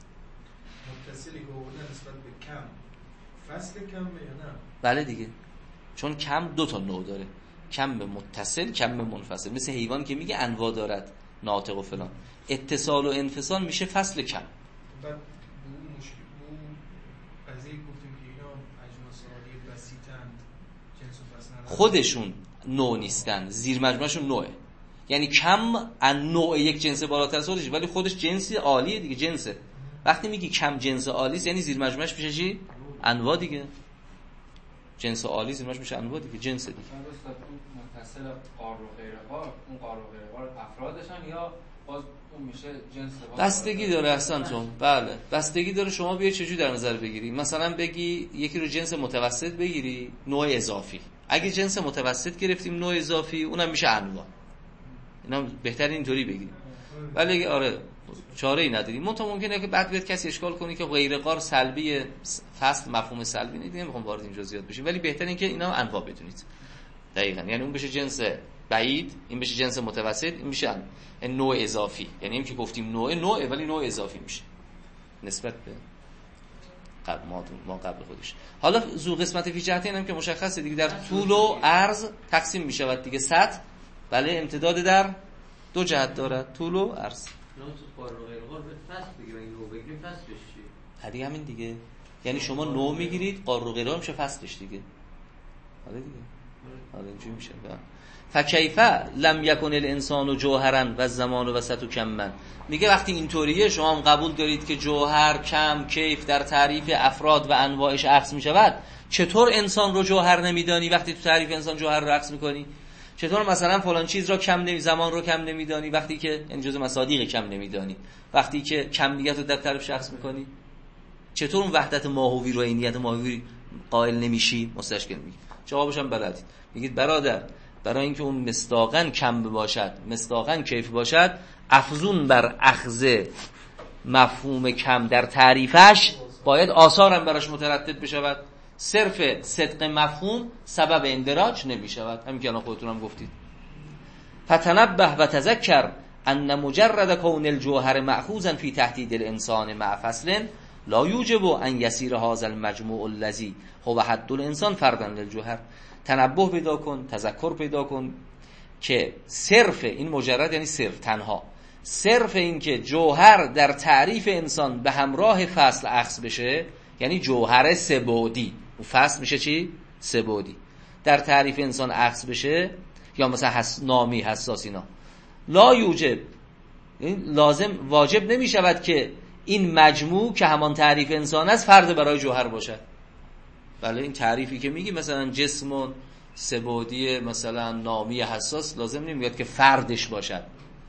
متصلی که اون نسبت به کم فصل کم یا نه؟ بله دیگه، چون کم دو تا نوع داره، کم متصل، کم منفصل. مثل حیوان که میگه انواع دارد، ناطق و فلان. اتصال و انفصال میشه فصل کم. بعد اون مشکل اون قضیه گفتیم که اینا اجناس عالی بسیطن، جنس و فصل ندارن، خودشون نوع نیستن، زیر مجموعشون نوعه. یعنی کم ان نوع یک جنس بالاتر از خودش، ولی خودش جنسی عالیه دیگه، جنسه. وقتی میگی کم جنس عالی است، یعنی زیر مجموعش میشه چی؟ انواع دیگه. جنس عالی زیر مجموعش میشه انواع دیگه، جنس دیگه. متصل قار و غیر قار، اون قار و غیر قار افرادشن یا باز اون میشه جنس؟ بستگی داره اصلا تو. بله بستگی داره شما بیای چجوری در نظر بگیری. مثلا بگی یکی رو جنس متوسط بگیری، نوع اضافی. اگه جنس متوسط گرفتیم نوع اضافی، اونم میشه انواع. اینا بهتر اینطوری بگیریم. ولی آره چاره ای نداریم. منتها ممکنه که بعد بیاد کسی اشکال کنه که غیر قار سلبی، فصل مفهوم سلبی نیست، نمیخوام وارد این جزئیات بشیم، ولی بهتره این که اینا انواع بدونید. دقیقاً یعنی اون بشه جنس بعید، این بشه جنس متوسط، این میشه نوع اضافی. یعنی این که گفتیم نوع نوعه ولی نوع اضافی میشه نسبت به قبل ما ما قبل خودش. حالا ذو قسمت فی جهتین هم که مشخصه دیگه، در طول و عرض تقسیم میشود دیگه. سطح بله امتداد در دو جهت دارد، طول و عرض. نه تو قار و غیر قار به فصل بگیریم، این نوع بگیریم فصلش چیه؟ دیگه همین دیگه. یعنی شما نوع میگیرید، قار و غیر قار میشه فصلش دیگه. آره دیگه. آره اینجوری میشه. فکیف لم یکن الانسان جوهرا و الزمان وسط کما. میگه وقتی اینطوریه شما هم قبول دارید که جوهر، کم، کیف در تعریف افراد و انواعش عکس میشود، چطور انسان رو جوهر نمیدانی وقتی تو تعریف انسان جوهر رو عکس میکنی؟ چطور مثلا فلان چیز را کم نمی زمان رو کم نمیدانی وقتی که این جزء مصادیق کم نمیدانی، وقتی که کمیت رو در تعریف شخص میکنی؟ چطور اون وحدت ماهوی رو عینیت ماهوی قائل نمیشی؟ مستشکل میگی. جوابش هم بلدید. میگید برادر برای اینکه اون مصداقاً کم باشد، مصداقاً کیف باشد، افزون بر اخذ مفهوم کم در تعریفش باید آثار هم براش مترتب بشود. صرف صدق مفهوم سبب اندراج نمی شود. همین که الان خودتون هم گفتید. فتنبه و تذکر ان مجرد کون الجوهر مأخوذا فی تهدید الانسان مع فصل لا یوجب ان یسیر هذا المجموع الذی هو حد الانسان فردا للجوهر. تنبه پیدا کن، تذکر پیدا کن که صرف این مجرد یعنی صرف تنها، صرف این که جوهر در تعریف انسان به همراه فصل اخذ بشه، یعنی جوهر سه‌بعدی، اون فصل میشه چی؟ سه‌بعدی در تعریف انسان اخذ بشه، یا مثلا حس... نامی حساس اینا، لا یوجب این لازم واجب نمی شود که این مجموع که همان تعریف انسان است فرد برای جوهر باشد. بله این تعریفی که میگی مثلا جسم سه‌بعدی مثلا نامی حساس لازم نمیاد که فردش باشد،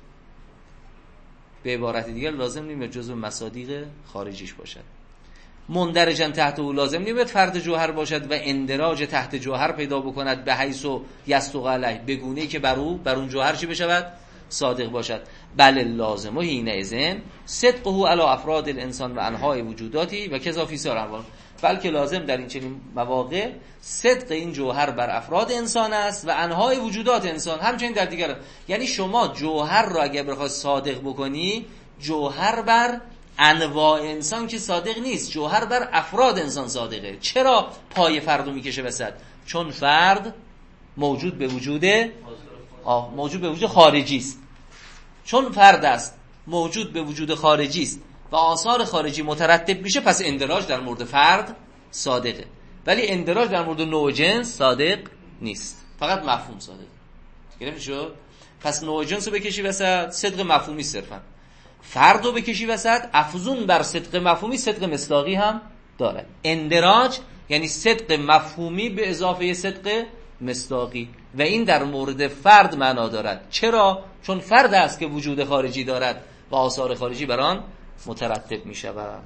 به عبارت دیگر لازم نمیاد جزو مصادیق خارجیش باشد. مندرجن تحت او لازم نمیاد فرد جوهر باشد و اندراج تحت جوهر پیدا بکند به حیث و یصدق علیه، بگونه که بر او بر اون جوهر چی بشود؟ صادق باشد. بل لازم و حینئذ صدقه علی افراد الانسان و انواع وجوداتی و کذا فی سایر انواع. بلکه لازم در این چنین مواقع صدق این جوهر بر افراد انسان است و انواع وجودات انسان همچنین در دیگر. یعنی شما جوهر رو اگر بخوای صادق بکنی، جوهر بر انواع انسان که صادق نیست، جوهر بر افراد انسان صادقه. چرا پای فرد رو میکشه وسط؟ چون فرد موجود به وجود آه موجود به وجود خارجی است. چون فرد است موجود به وجود خارجی است و آثار خارجی مترتب میشه، پس اندراج در مورد فرد صادقه، ولی اندراج در مورد نوع جنس صادق نیست، فقط مفهوم صادقه. گرفت شد؟ پس نوع جنس رو بکشی وسط، صدق مفهومی صرفا. فرد رو بکشی وسط، افزون بر صدق مفهومی صدق مصداقی هم داره. اندراج یعنی صدق مفهومی به اضافه صدق مصداقی و این در مورد فرد معنا دارد. چرا؟ چون فرد است که وجود خارجی دارد و آثار خارجی بر آن مترتب می شود.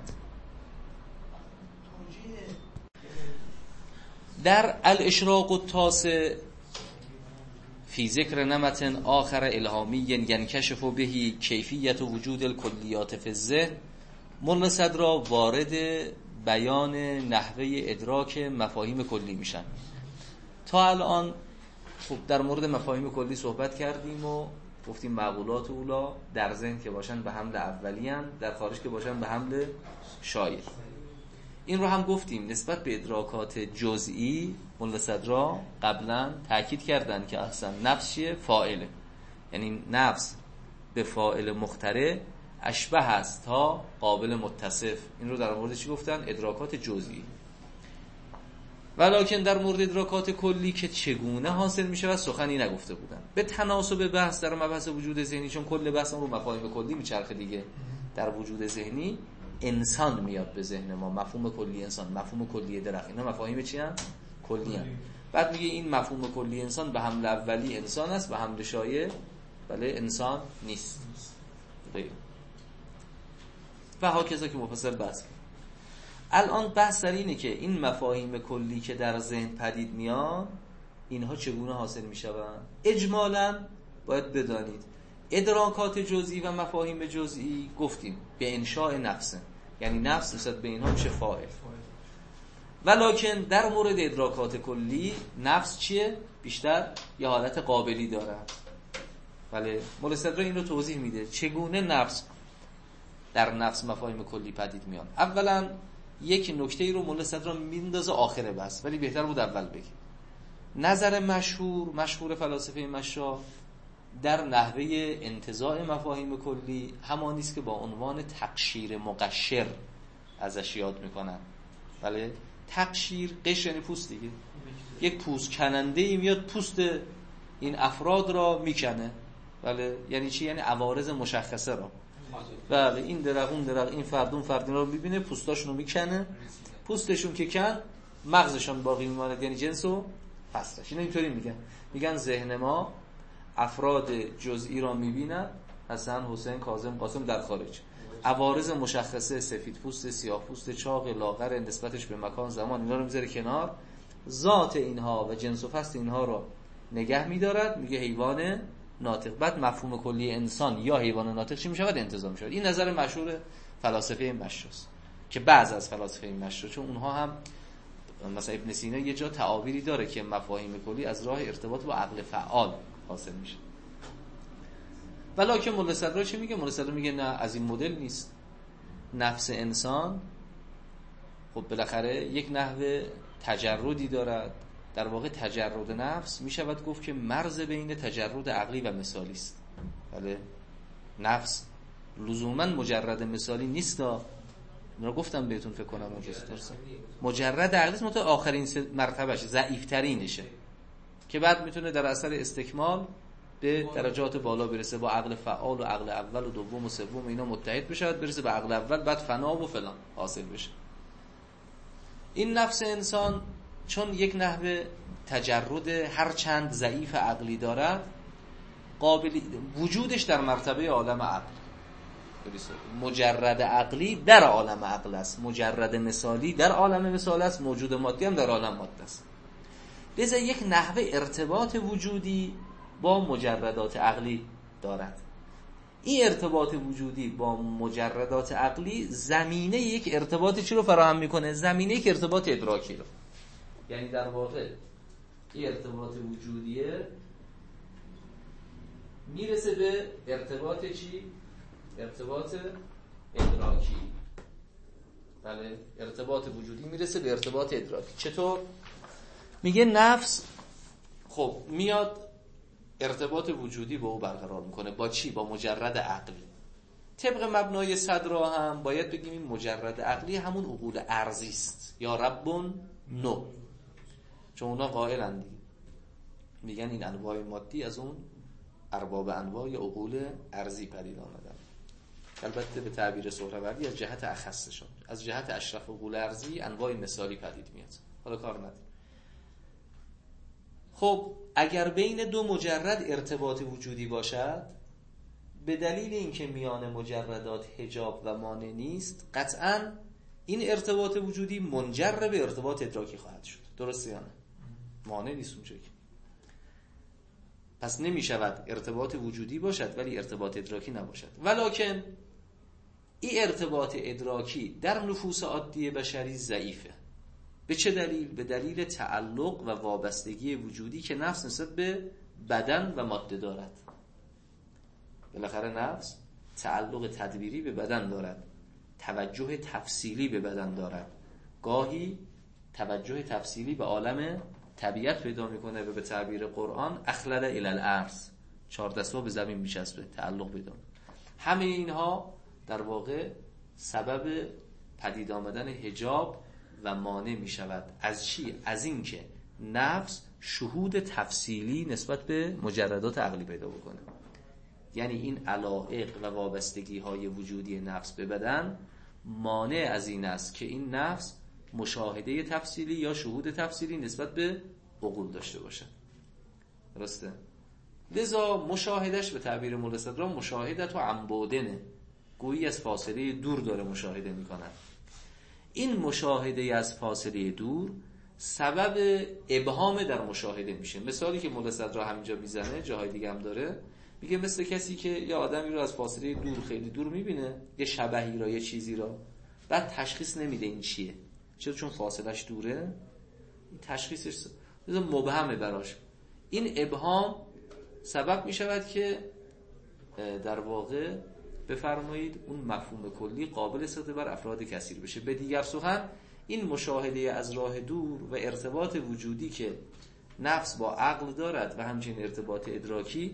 در الاشراق التاسع فی ذکر نمط آخر الهامی ینکشف بهی کیفیت وجود الکلیات فی الذهن، ملا صدرا وارد بیان نحوه ادراک مفاهیم کلی میشن. تا الان خب در مورد مفاهیم کلی صحبت کردیم و گفتیم معقولات اولا در ذهن که باشن به حمل اولی ان، در خارج که باشن به حمل شایع. این رو هم گفتیم نسبت به ادراکات جزئی ملا صدرا قبلا تاکید کردن که اصلا نفس چیه؟ فاعله. یعنی نفس به فاعل مخترع اشبه است تا قابل متصف. این رو در مورد چی گفتن؟ ادراکات جزئی. ولیکن در مورد ادراکات کلی که چگونه حاصل میشه و سخنی نگفته بودن. به تناسب بحث در مبحث وجود ذهنی، چون کل بحث رو مفاهیم کلی میچرخه دیگه، در وجود ذهنی انسان میاد به ذهن ما، مفهوم کلی انسان، مفهوم کلی درخت، اینا مفاهیم چی هستن؟ کلی هستن. بعد میگه این مفهوم کلی انسان به حمل اولی انسان است، به حمل شایع بله انسان نیست. غیر و هاکذا که مفصل بحث. الان بحث در اینه که این مفاهیم کلی که در ذهن پدید میان، اینها چگونه حاصل میشوند؟ اجمالاً باید بدانید ادراکات جزئی و مفاهیم جزئی گفتیم به انشاء نفسه، یعنی نفس نسبت به اینها میشه فاعل. ولکن در مورد ادراکات کلی نفس چیه؟ بیشتر یه حالت قابلی داره. بله ملا صدرا این رو توضیح میده چگونه نفس در نفس مفاهیم کلی پدید میان. اولا یک نکته ای رو ملا صدرا میندازه آخره بس، ولی بهتر بود اول بگی. نظر مشهور مشهور فلاسفه مشا در نحوه انتزاع مفاهیم کلی همانی است که با عنوان تقشیر مقشر ازش یاد میکنن. بله تقشیر، قشر یعنی پوست دیگه، یک پوست کننده ای میاد پوست این افراد را میکنه. بله یعنی چی؟ یعنی عوارض مشخصه را. بله این درخت اون درخت این فرد اون فرد رو میبینه، پوستاشون رو میکنه، پوستشون که کن مغزشون باقی میماند، یعنی جنس و فصلش. اینا اینطوری میگن، میگن ذهن ما افراد جزئی را میبیند، حسن، حسین، کاظم، قاسم در خارج، عوارض مشخصه سفید پوست، سیاه پوست، چاق، لاغر، نسبتش به مکان زمان، اینا رو میذاره کنار، ذات اینها و جنس و فصل اینها رو نگه میدارد، میگه حیوان ناطق. بعد مفهوم کلی انسان یا حیوان ناطق چی میشود؟ انتزاع میشود. این نظر مشهور فلاسفه مشاست که بعض از فلاسفه مشا، چون اونها هم مثلا ابن سینا یه جا تعابیری داره که مفاهیم کلی از راه ارتباط با عقل فعال حاصل میشه. ولکن ملا صدرا چی میگه؟ ملا صدرا میگه نه، از این مدل نیست. نفس انسان خب بالاخره یک نحوه تجردی دارد. در واقع تجرد نفس میشود گفت که مرز بین تجرد عقلی و مثالی است. بله نفس لزوما مجرد مثالی نیست. من گفتم بهتون فکر کنم اونجا درسته. مجرد عقلی است، متأ آخرین مرتبهش ضعیف ترینشه که بعد میتونه در اثر استکمال به درجات بالا برسه، با عقل فعال و عقل اول و دوم و سوم اینا متحد بشه، برسه به عقل اول، بعد فنا و فلان حاصل بشه. این نفس انسان چون یک نحوه تجرد هر چند ضعیف عقلی دارد، قابل وجودش در مرتبه عالم عقل، مجرد عقلی در عالم عقل است، مجرد مثالی در عالم مثال است، موجود مادی هم در عالم ماده است. لذا یک نحوه ارتباط وجودی با مجردات عقلی دارد. این ارتباط وجودی با مجردات عقلی زمینه یک ارتباط چی رو فراهم میکنه؟ زمینه یک ارتباط ادراکی رو. یعنی در واقع این ارتباط وجودیه میرسه به ارتباط چی؟ ارتباط ادراکی. بله، ارتباط وجودی میرسه به ارتباط ادراکی. چطور؟ میگه نفس خب میاد ارتباط وجودی با او برقرار میکنه. با چی؟ با مجرد عقلی. طبق مبنای صدرا هم باید بگیم این مجرد عقلی همون عقول ارضی است، یا ربون نو، چون اونا قائلن دیگه، میگن این انواع مادی از اون ارباب انواع یا عقول ارضی پدید آمدن. البته به تعبیر سهروردی از جهت اخصشون، از جهت اشرف عقول ارضی انواع مثالی پدید میاد. حالا کار نداره. خب اگر بین دو مجرد ارتباط وجودی باشد، به دلیل اینکه میان مجردات حجاب و مانع نیست، قطعاً این ارتباط وجودی منجر به ارتباط ادراکی خواهد شد. درسته یا نه؟ مانع نیست اونجا که. پس نمی شود ارتباط وجودی باشد ولی ارتباط ادراکی نباشد. ولکن این ارتباط ادراکی در نفوس عادی بشری ضعیفه. به چه دلیل؟ به دلیل تعلق و وابستگی وجودی که نفس نسبت به بدن و ماده دارد. بالاخره نفس تعلق تدبیری به بدن دارد، توجه تفصیلی به بدن دارد، گاهی توجه تفصیلی به عالم طبیعت پیدا میکنه و به تعبیر قرآن اخلد الی الارض، چهار دستا به زمین میچسبه، تعلق پیدا. همه اینها در واقع سبب پدید آمدن حجاب و مانع می شود. از چی؟ از این که نفس شهود تفصیلی نسبت به مجردات عقلی پیدا بکنه. یعنی این علایق و وابستگی های وجودی نفس به بدن مانع از این است که این نفس مشاهده تفصیلی یا شهود تفصیلی نسبت به عقول داشته باشه. درسته؟ لذا مشاهدش به تعبیر مولا صدرا مشاهدت و عمبودنه، گویی از فاصله دور داره مشاهده میکنن. این مشاهده از فاصله دور سبب ابهام در مشاهده میشه. مثالی که مولا صدرا همینجا میزنه، جاهای دیگه هم داره، میگه مثل کسی که یه آدمی رو از فاصله دور خیلی دور میبینه، یه شبحی را، یه چیزی را، بعد تشخیص نمیده این چیه. چرا؟ چون فاصلش دوره، این تشخیصش مبهمه براش. این ابهام سبب میشود که در واقع بفرمایید اون مفهوم کلی قابل استفاده بر افراد کثیر بشه. به دیگر سخن این مشاهده از راه دور و ارتباط وجودی که نفس با عقل دارد و همچنین ارتباط ادراکی،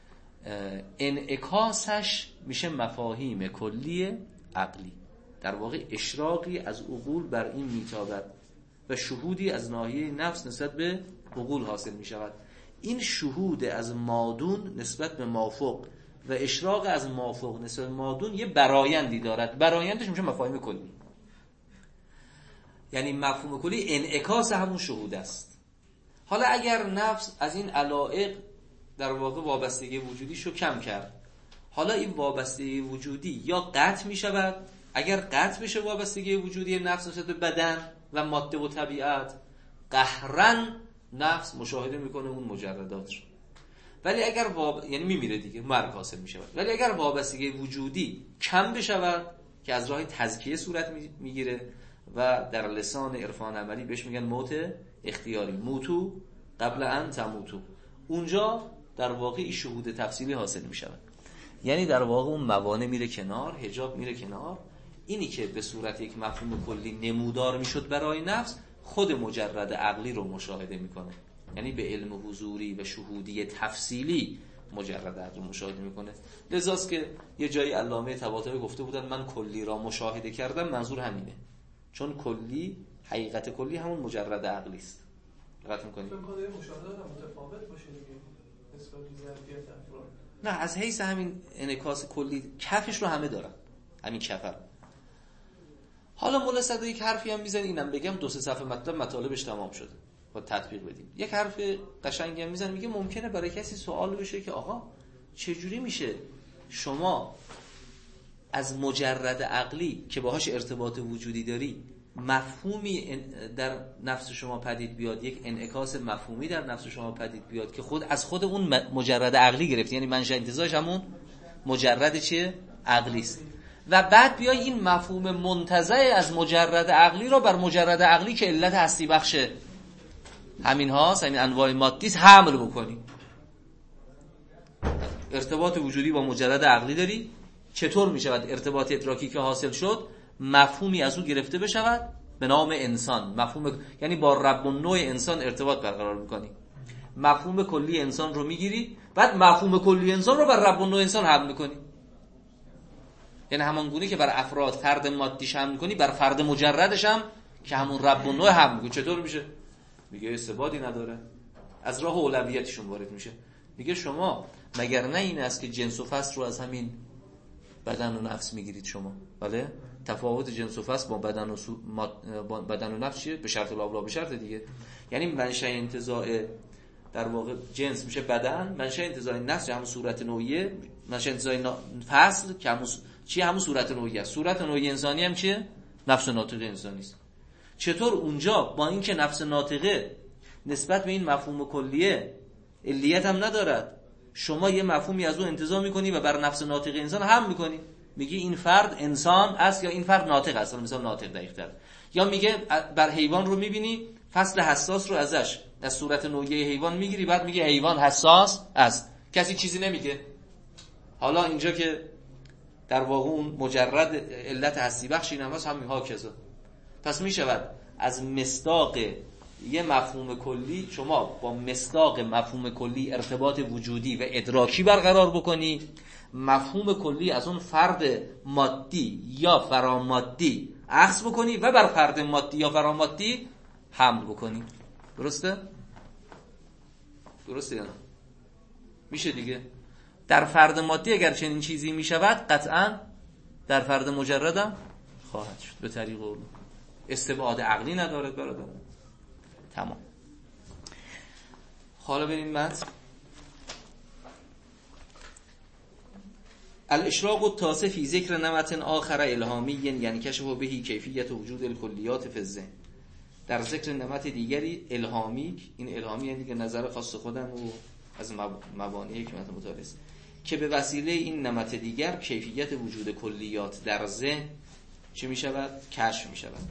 انعکاسش میشه مفاهیم کلی عقلی. در واقع اشراقی از عقول بر این میتابد و شهودی از ناحیه نفس نسبت به عقول حاصل میشود. این شهود از مادون نسبت به مافوق و اشراق از مافوق نسبت به مادون یه برایندی دارد. برایندش میشه مفاهیم کلی. یعنی مفهوم کلی انعکاس همون شهود است. حالا اگر نفس از این علایق در واقع وابستگی وجودیشو کم کرد، حالا این وابستگی وجودی یا قطع میشود. اگر قطع بشه وابستگی وجودی نفس نسبت به بدن و ماده و طبیعت، قهرن نفس مشاهده میکنه اون مجردات رو. ولی اگر واب... یعنی میمیره دیگه، مرگ حاصل میشود. ولی اگر وابستگی وجودی کم بشود که از راه تزکیه صورت میگیره و در لسان عرفان عملی بهش میگن موت اختیاری، موتو قبل ان تموتو، اونجا در واقع این شهود تفصیلی حاصل میشود. یعنی در واقع اون موانع میره کنار، حجاب میره کنار. اینی که به صورت یک مفهوم کلی نمودار میشد برای نفس، خود مجرد عقلی رو مشاهده میکنه. یعنی به علم حضوری و شهودی تفصیلی مجرد عقل مشاهده میکنه. لذاست که یه جایی علامه طباطبایی گفته بودن من کلی را مشاهده کردم، منظور همینه. چون کلی، حقیقت کلی همون مجرد عقلی است. دقت میکنید؟ فکر کنید مشاهده متفاوت باشه دیگه نسبت به ظرفیت افراد. نه، از حیث همین انعکاس کلی کفش رو همه دارن، همین کفر. حالا مولا صدرا یک حرفی هم میزنه، اینم بگم، دو سه صفحه مطلب مطالبش تمام شده، با تطبیق بدیم. یک حرف قشنگی هم میزنه، میگه ممکنه برای کسی سوال بشه که آقا چجوری میشه شما از مجرد عقلی که باهاش ارتباط وجودی داری مفهومی در نفس شما پدید بیاد، یک انعکاس مفهومی در نفس شما پدید بیاد که خود از خود اون مجرد عقلی گرفت، یعنی منشأ انتزاعش همون مجرد چیه؟ عقلی است. و بعد بیای این مفهوم منتزع از مجرد عقلی رو بر مجرد عقلی که علت هستی بخشه همین هاست، همین انواع مادی است، حمل بکنی. ارتباط وجودی با مجرد عقلی داری، چطور می شود ارتباط ادراکی که حاصل شد مفهومی از او گرفته بشود به نام انسان، مفهوم، یعنی با رب النوع انسان ارتباط برقرار میکنی، مفهوم کلی انسان رو میگیری، بعد مفهوم کلی انسان رو بر رب النوع انسان حمل میکنی. یعنی همان گونه که بر افراد فرد مادیش حمل میکنی بر فرد مجردش هم که همون رب النوع حمل میکنی. چطور میشه؟ میگه استبادی نداره، از راه اولویتشون وارد میشه. میگه شما مگر نه این است که جنس و فصل رو از همین بدن و نفس میگیرید شما؟ بله، تفاوت جنس و فصل با بدن و سو... با بدن و نفس چیه؟ به شرط الابلا به شرط دیگه. یعنی منشأ انتزاع در واقع جنس میشه بدن، منشأ انتزاع نفس همون صورت نوعیه، منشأ انتزاع فصل که همون چی همون صورت نوعیه است. صورت نوعی انسانی هم چیه؟ نفس ناطقه انسانی است. چطور اونجا با اینکه نفس ناطقه نسبت به این مفهوم کلیه علیت هم ندارد، شما یه مفهومی از اون انتزاع میکنی و بر نفس ناطقه انسان هم میکنی، میگی این فرد انسان است یا این فرد ناطق است، مثلا ناطق دقیق‌تر، یا میگه بر حیوان رو میبینی فصل حساس رو ازش از صورت نوعی حیوان میگیری، بعد میگه حیوان حساس است، کسی چیزی نمیگه. حالا اینجا که در واقع اون مجرد علت هستی بخش این هم هست، همین ها کذا. پس میشود از مصداق یه مفهوم کلی شما با مصداق مفهوم کلی ارتباط وجودی و ادراکی برقرار بکنی، مفهوم کلی از اون فرد مادی یا فرامادی اخذ بکنی و بر فرد مادی یا فرامادی حمل بکنی. درسته؟ درسته یا نه؟ میشه دیگه. در فرد مادی اگر چنین چیزی میشود قطعاً در فرد مجردم خواهد شد به طریق اون. استبعاد عقلی نداره برادر. تمام. حالا بریم متن. الاشراق التاسع فی ذکر نمط آخر الهامی، یعنی کشف بهی کیفیت وجود الکلیات فی الذهن. در ذکر نمط دیگری الهامی، این الهامی یعنی که نظر خاص خودم و از مبانی حکمت مطالعه است که به وسیله این نمط دیگر کیفیت وجود کلیات در ذهن چه می شود؟ کشف می شود.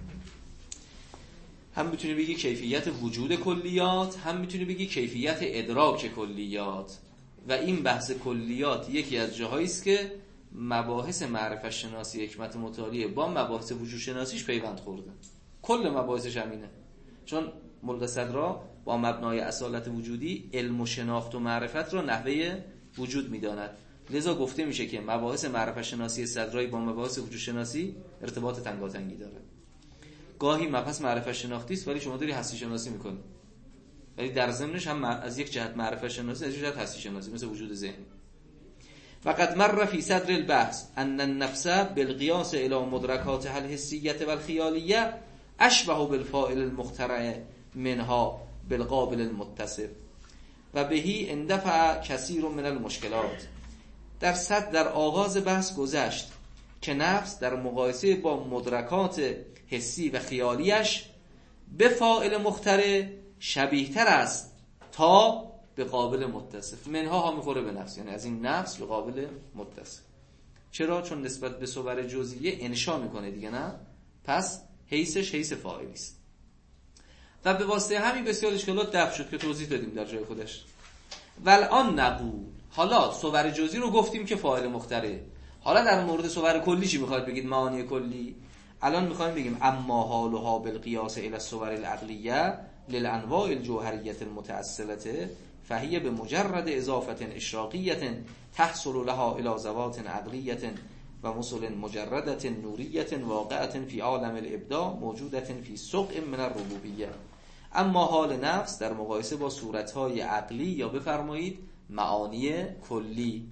هم میتونی بگی کیفیت وجود کلیات، هم میتونی بگی کیفیت ادراک کلیات. و این بحث کلیات یکی از جاهایی است که مباحث معرفت شناسی حکمت مطالعه با مباحث وجود شناسیش پیوند خورده. کل مباحثش همینه. چون ملا صدرا با مبنای اصالت وجودی علم و شناخت و معرفت را نحوه وجود میداند. لذا گفته میشه که مباحث معرفت شناسی صدرایی با مباحث وجود شناسی ارتباط تنگاتنگی داره. گاهی مبحث معرفت شناختی است ولی شما داری هستی شناسی میکنی، ولی در ضمنش هم از یک جهت معرفت شناسی، از یک جهت هستی شناسی، مثل وجود ذهنی. وقد مر فی صدر البحث ان النفس بالقیاس الى مدرکات الحسیه والخیالیه اشبه بالفاعل المخترع منها بالقابل المتصف و بهی اندفع کثیر من المشکلات. در صد در آغاز بحث گذشت که نفس در مقایسه با مدرکات حسی و خیالیش به فاعل مخترع شبیه تر است تا به قابل متصف. منها ها میخوره به نفس، یعنی از این نفس به قابل متصف. چرا؟ چون نسبت به صور جزئیه انشا میکنه دیگه، نه؟ پس حیثش حیث فاعلی است. و به واسطه همین بسیار اشکالات دفع شد که توضیح دادیم در جای خودش. والآن نقول، حالا صور جزئی رو گفتیم که فاعل مخترع. حالا در مورد صور کلی چی میخواید بگید؟ معانی کلی. الان میخوایم بگیم اما حالها بالقیاس الی الصور العقلیه للانواع الجوهریه المتأصله فهي بمجرد اضافه اشراقیه تحصل لها الى ذوات عقلیه و مثل مجرده نوریه واقعه فی عالم الابداع موجوده فی سقع من الربوبیه. اما حال نفس در مقایسه با صورتهای عقلی یا بفرمایید معانی کلی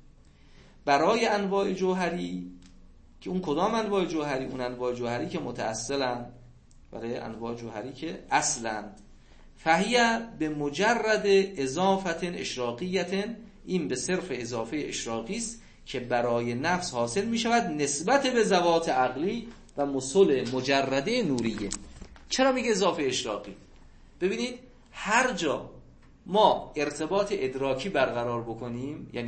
برای انواع جوهری، که اون کدام انواع جوهری؟ اون انواع جوهری که متأصلن، برای انواع جوهری که اصلن. فهیه به مجرد اضافت اشراقیت، این به صرف اضافه اشراقی است که برای نفس حاصل می شود نسبت به ذوات عقلی و مثل مجرده نوریه. چرا میگه اضافه اشراقی؟ ببینید هر جا ما ارتباط ادراکی برقرار بکنیم، یعنی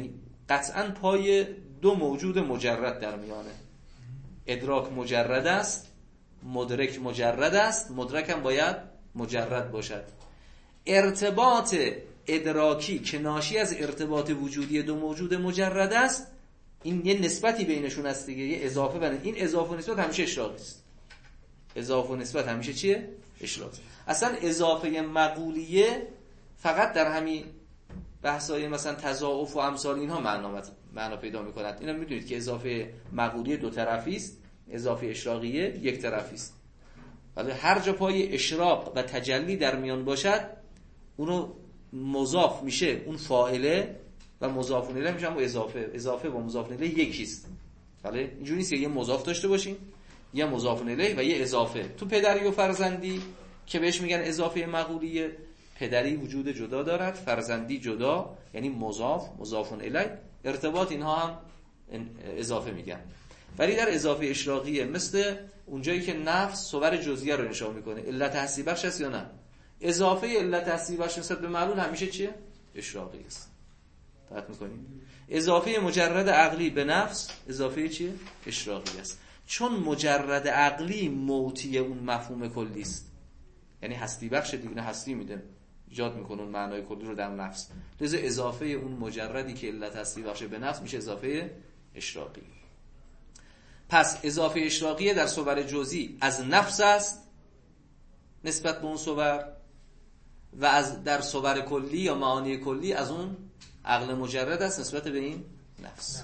قطعا پای دو موجود مجرد در میانه. ادراک مجرد است، مدرک مجرد است، مدرک هم باید مجرد باشد. ارتباط ادراکی که ناشی از ارتباط وجودی دو موجود مجرد است، این یه نسبتی بینشون است دیگه، یه اضافه بنه. این اضافه و نسبت همیشه اشراقی است. اضافه و نسبت همیشه چیه؟ اشراقی. اصلا اضافه مقولیه فقط در همین بحثای مثلا تضاعف و امثال اینها معنا معنا پیدا می‌کند. اینا می‌دونید که اضافه مقولیه دو طرفی است، اضافه اشراقیه یک طرفی است. ولی هر جا پای اشراق و تجلی در میان باشد، اونو مضاف میشه اون فاعله و مضاف الیه میشه هم اضافه. اضافه با مضاف الیه یکیست. ولی اینجوری نیست که یه مضاف داشته باشیم، یه مضاف الیه و یه اضافه. تو پدری و فرزندی که بهش میگن اضافه مقولیه، پدری وجود جدا دارد، فرزندی جدا، یعنی مضاف مضاف الیه، ارتباط اینها هم اضافه میگن. ولی در اضافه اشراقیه مثل اونجایی که نفس صور جزئیه رو نشان میکنه، علت هستی بخش است یا نه، اضافه علت هستی بخش نسبت به معلول همیشه چیه؟ اشراقی است. دقت میکنیم؟ اضافه مجرد عقلی به نفس اضافه چیه؟ اشراقی است. چون مجرد عقلی موتی اون مفهوم کلی است، یعنی هستی بخش دیگه هستی میده، ایجاد میکنه اون معنای کلی رو در نفس، لذا اضافه اون مجردی که علت هستی بخش به نفس میشه اضافه اشراقی. پس اضافه اشراقیه در صور جزئی از نفس است نسبت به اون صور، و از در صور کلی یا معانی کلی از اون عقل مجرد است نسبت به این نفس.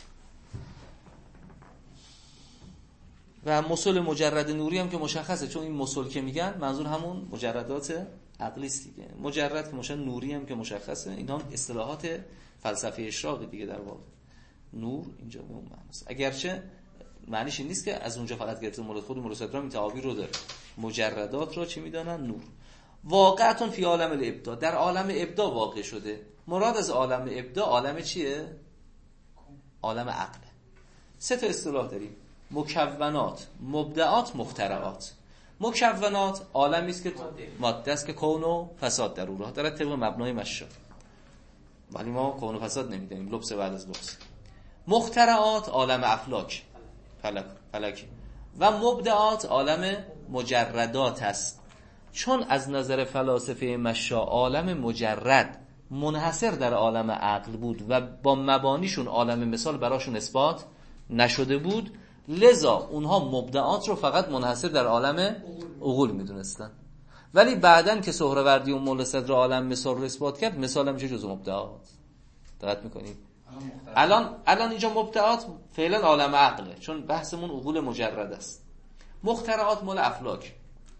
و مسل مجرد نوری هم که مشخصه، چون این مسل که میگن منظور همون مجردات عقلی است دیگه. مجرد که مشخص، نوری هم که مشخصه، اینا هم اصطلاحات فلسفه اشراق دیگه. در واقع نور اینجا به اون معناست، اگرچه معنیش این نیست که از اونجا فقط گرفته مورد خود مورد صدرام این تعابیر رو داره. مجردات رو چی میدانن؟ نور. واقعتون فی عالم الابداع، در عالم ابداع واقع شده. مراد از عالم ابداع عالم چیه؟ عالم عقل. سه تا اصطلاح داریم: مکونات، مبدعات، مخترعات. مکونات عالمی است که ماده است که کون و فساد در او راه دارد طبق مبنای مشا، ولی ما کون و فساد نمیدونیم، لبس بعد از لبس. مخترعات عالم افلاک، فلک فلک و مبدعات عالم مجردات است. چون از نظر فلاسفه مشا عالم مجرد منحصر در عالم عقل بود و با مبانیشون عالم مثال براشون اثبات نشده بود، لذا اونها مبدعات رو فقط منحصر در عالم عقول میدونستن. ولی بعدن که سهروردی و مولا صدر عالم مثال رو اثبات کرد، مثال هم میشه جزء مبدعات. دقت میکنید؟ الان الان اینجا مبدعات فعلا عالم عقله، چون بحثمون عقول مجرد است. مخترعات مال افلاک.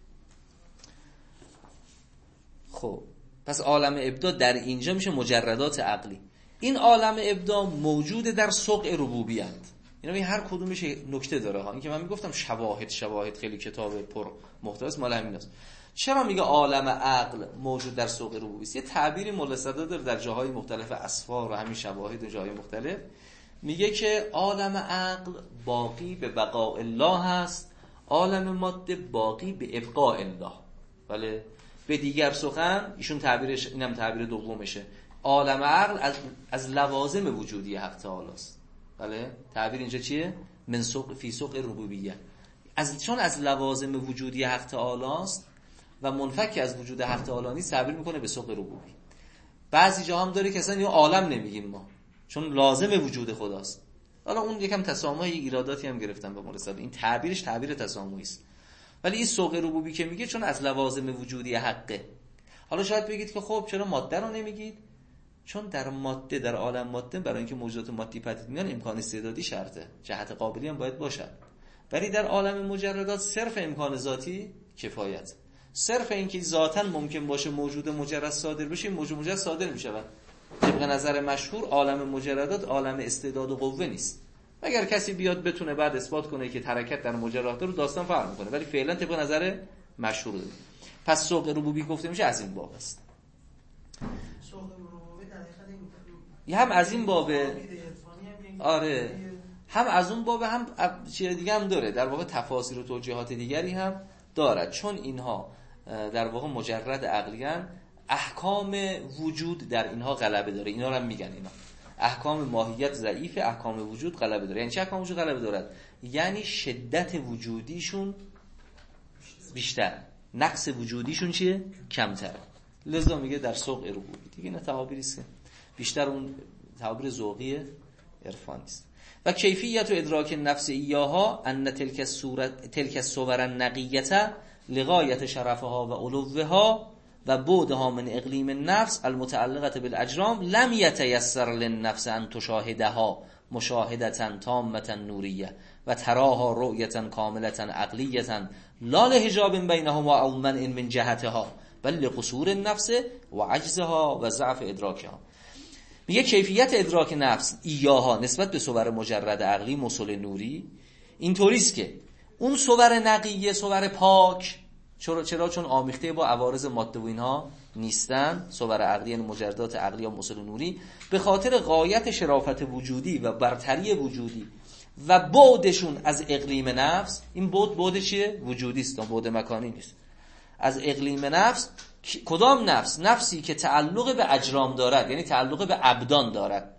خب پس عالم ابداع در اینجا میشه مجردات عقلی. این عالم ابداع موجود در سوق ربوبیت. اینا هر کدومش نکته داره ها. این که من میگفتم شواهد شواهد خیلی کتاب پر محتواست، مال همیناست. چرا میگه عالم عقل موجود در سوق ربوبیت است؟ یه تعبیری مولا صدر داره در جاهای مختلف، اسفار و همین شواهد و جاهای مختلف، میگه که عالم عقل باقی به بقاء الله هست، عالم ماده باقی به ابقاء الله. بله، به دیگر سخن ایشون تعبیرش، اینم تعبیر دومشه، عالم عقل از از لوازم وجودی حق تعالی است. بله، تعبیر اینجا چیه؟ من سوق فی سوق ربوبیه. از چون از لوازم وجودی حق تعالی است و منفک از وجود حق تعالی نیست، تعبیر میکنه به سوق ربوبی. بعضی جا هم داره که اصلا اینو عالم نمیگیم ما، چون لازم وجود خداست. حالا اون یکم تسامح ایراداتی هم گرفتن به مرسل، این تعبیرش تعبیر تسامحی است. ولی این سوق ربوبی که میگه چون از لوازم وجودی حقه. حالا شاید بگید که خب چرا ماده رو نمیگید؟ چون در ماده، در عالم ماده، برای اینکه موجودات مادی پدید میان امکان استعدادی شرطه، جهت قابلی هم باید باشد. ولی در عالم مجردات صرف امکان ذاتی کفایت. صرف اینکه ذاتاً ممکن باشه موجود مجرد صادر بشه، موجود مجرد صادر میشود. طبق نظر مشهور عالم مجردات عالم استعداد و قوه نیست. اگر کسی بیاد بتونه بعد اثبات کنه که حرکت در مجردات رو داستان فرق میکنه، ولی فعلا طبق نظر مشهور داره. پس سوق ربوبی گفته میشه از این باب است. سوق ربوبی در حقیقت هم از این بابه، آره، هم از اون بابه، هم چیز دیگه هم داره، در واقع تفاسیر و توجیهات دیگری هم دارد. چون اینها در واقع مجرد عقلیان، احکام وجود در اینها غلبه داره. اینا رو هم میگن، اینا احکام ماهیت ضعیف، احکام وجود غلبه داره. یعنی چه احکام وجود غلبه دارد؟ یعنی شدت وجودیشون بیشتر، نقص وجودیشون چیه؟ کمتر. لذا میگه در سوق ربوبی. دیگه نه تعابیری است، بیشتر اون تعابیر ذوقی عرفانی است. و کیفیت و ادراک نفس ایاها ان تلک الصورت تلک الصور النقیه لغایت شرفها و علوها و بعدها من اقلیم النفس المتعلقه بالاجرام لم يتيسر للنفس ان تشاهدها مشاهده تامه نوریه و تراها رؤیه کامله عقلیه لا لحجاب بینهما او منع من جهتها بل لقصور النفس و عجزها و ضعف ادراکها. میگه کیفیت ادراک نفس ایاها نسبت به صور مجرد عقلی موصل نوری اینطوریست که اون صور نقیه، صور پاک، چرا چرا چون آمیخته با عوارض ماده و اینها نیستن، صور عقلی یعنی مجردات عقلی یا موصل نوری، به خاطر غایت شرافت وجودی و برتری وجودی و بعدشون از اقلیم نفس، این بعد بعد چیه؟ وجودی است، بعد مکانی نیست. از اقلیم نفس، کدام نفس؟ نفسی که تعلق به اجرام دارد، یعنی تعلق به ابدان دارد.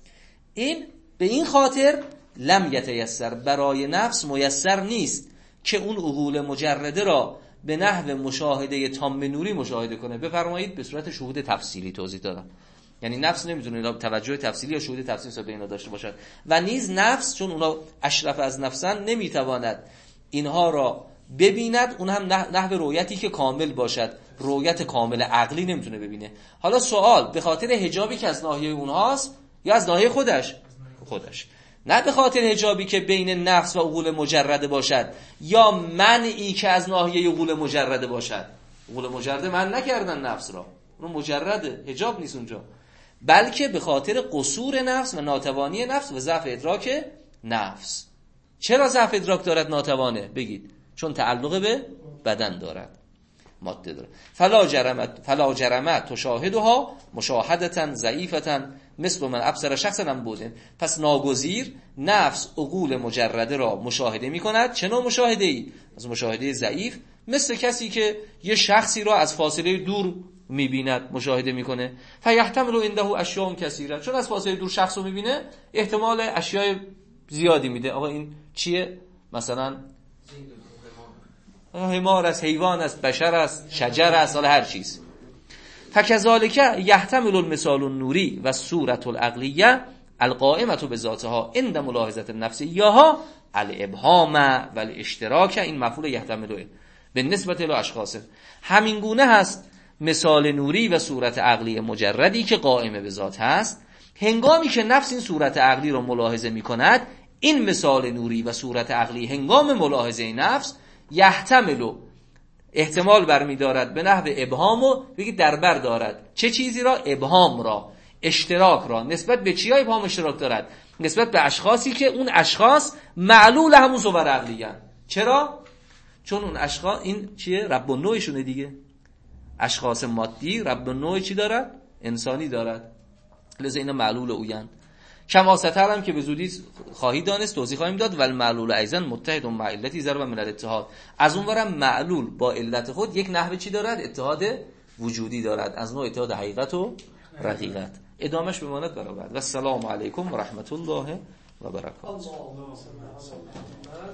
این به این خاطر لم یتیسر، برای نفس میسر نیست که اون عقول مجرده را به نحو مشاهده تام نوری مشاهده کنه. بفرمایید به صورت شهود تفصیلی توضیح دادم. یعنی نفس نمیتونه توجه تفصیلی یا شهود تفصیلی به اینا داشته باشد و نیز نفس چون اونا اشرف از نفسن نمیتواند اینها را ببیند، اون هم نحو رؤیتی که کامل باشد، رؤیت کامل عقلی نمیتونه ببینه. حالا سوال، به خاطر حجابی که از ناحیه اونهاست یا از ناحیه خودش؟ خودش. نه به خاطر حجابی که بین نفس و عقول مجرده باشد یا منعی که از ناحیه عقول مجرده باشد. عقول مجرده من نکردن نفس را، اون مجرده، حجاب نیست اونجا، بلکه به خاطر قصور نفس و ناتوانی نفس و ضعف ادراک نفس. چرا ضعف ادراک دارد ناتوانه؟ بگید چون تعلق به بدن دارد، ماده دارد. فلا جرمت فلا جرمت تشاهدها مشاهدتا ضعیفتا مثل من ابصر شخصا هم بودن. پس ناگزیر نفس عقول مجرده را مشاهده می کند. چه نوع مشاهده ای؟ از مشاهده ضعیف، مثل کسی که یه شخصی را از فاصله دور می بیند، مشاهده می کنه. فیحتمل عنده اشیاء کثیره، چون از فاصله دور شخص رو می بینه احتمال اشیاء زیادی میده. آقا این چیه؟ مثلا حمار است، حیوان است، بشر است، شجر است، حالا هر چیز. فکذالک یحتمل المثال النوری و صورت العقلیه القائمه بذاتها عند ملاحظه النفس یاها الابهام و الاشتراک. این مفعول یحتمل به نسبت الی اشخاص. همین گونه هست مثال نوری و صورت عقلی مجردی که قائمه به ذات هست. هنگامی که نفس این صورت عقلی را ملاحظه می کند، این مثال نوری و صورت عقلی هنگام ملاحظه نفس یحتمل، احتمال برمی دارد به نحو ابهام، و بگید در بر دارد چه چیزی را؟ ابهام را، اشتراک را. نسبت به چی ابهام اشتراک دارد؟ نسبت به اشخاصی که اون اشخاص معلول همون صور عقلی هستند. چرا؟ چون اون اشخاص این چیه؟ رب النوعشونه دیگه. اشخاص مادی رب النوع چی دارد؟ انسانی دارد، لذا اینا معلول اویند. کما سترم که به زودی خواهی دانست، توضیح خواهیم داد. ول معلول ایضا متحد مع علتی ضرب من الاتحاد. از اونورم معلول با علت خود یک نحوه چی دارد؟ اتحاد وجودی دارد، از نوع اتحاد حقیقت و رقیقت. ادامش بماند برابر. و السلام علیکم و رحمت الله و برکاته.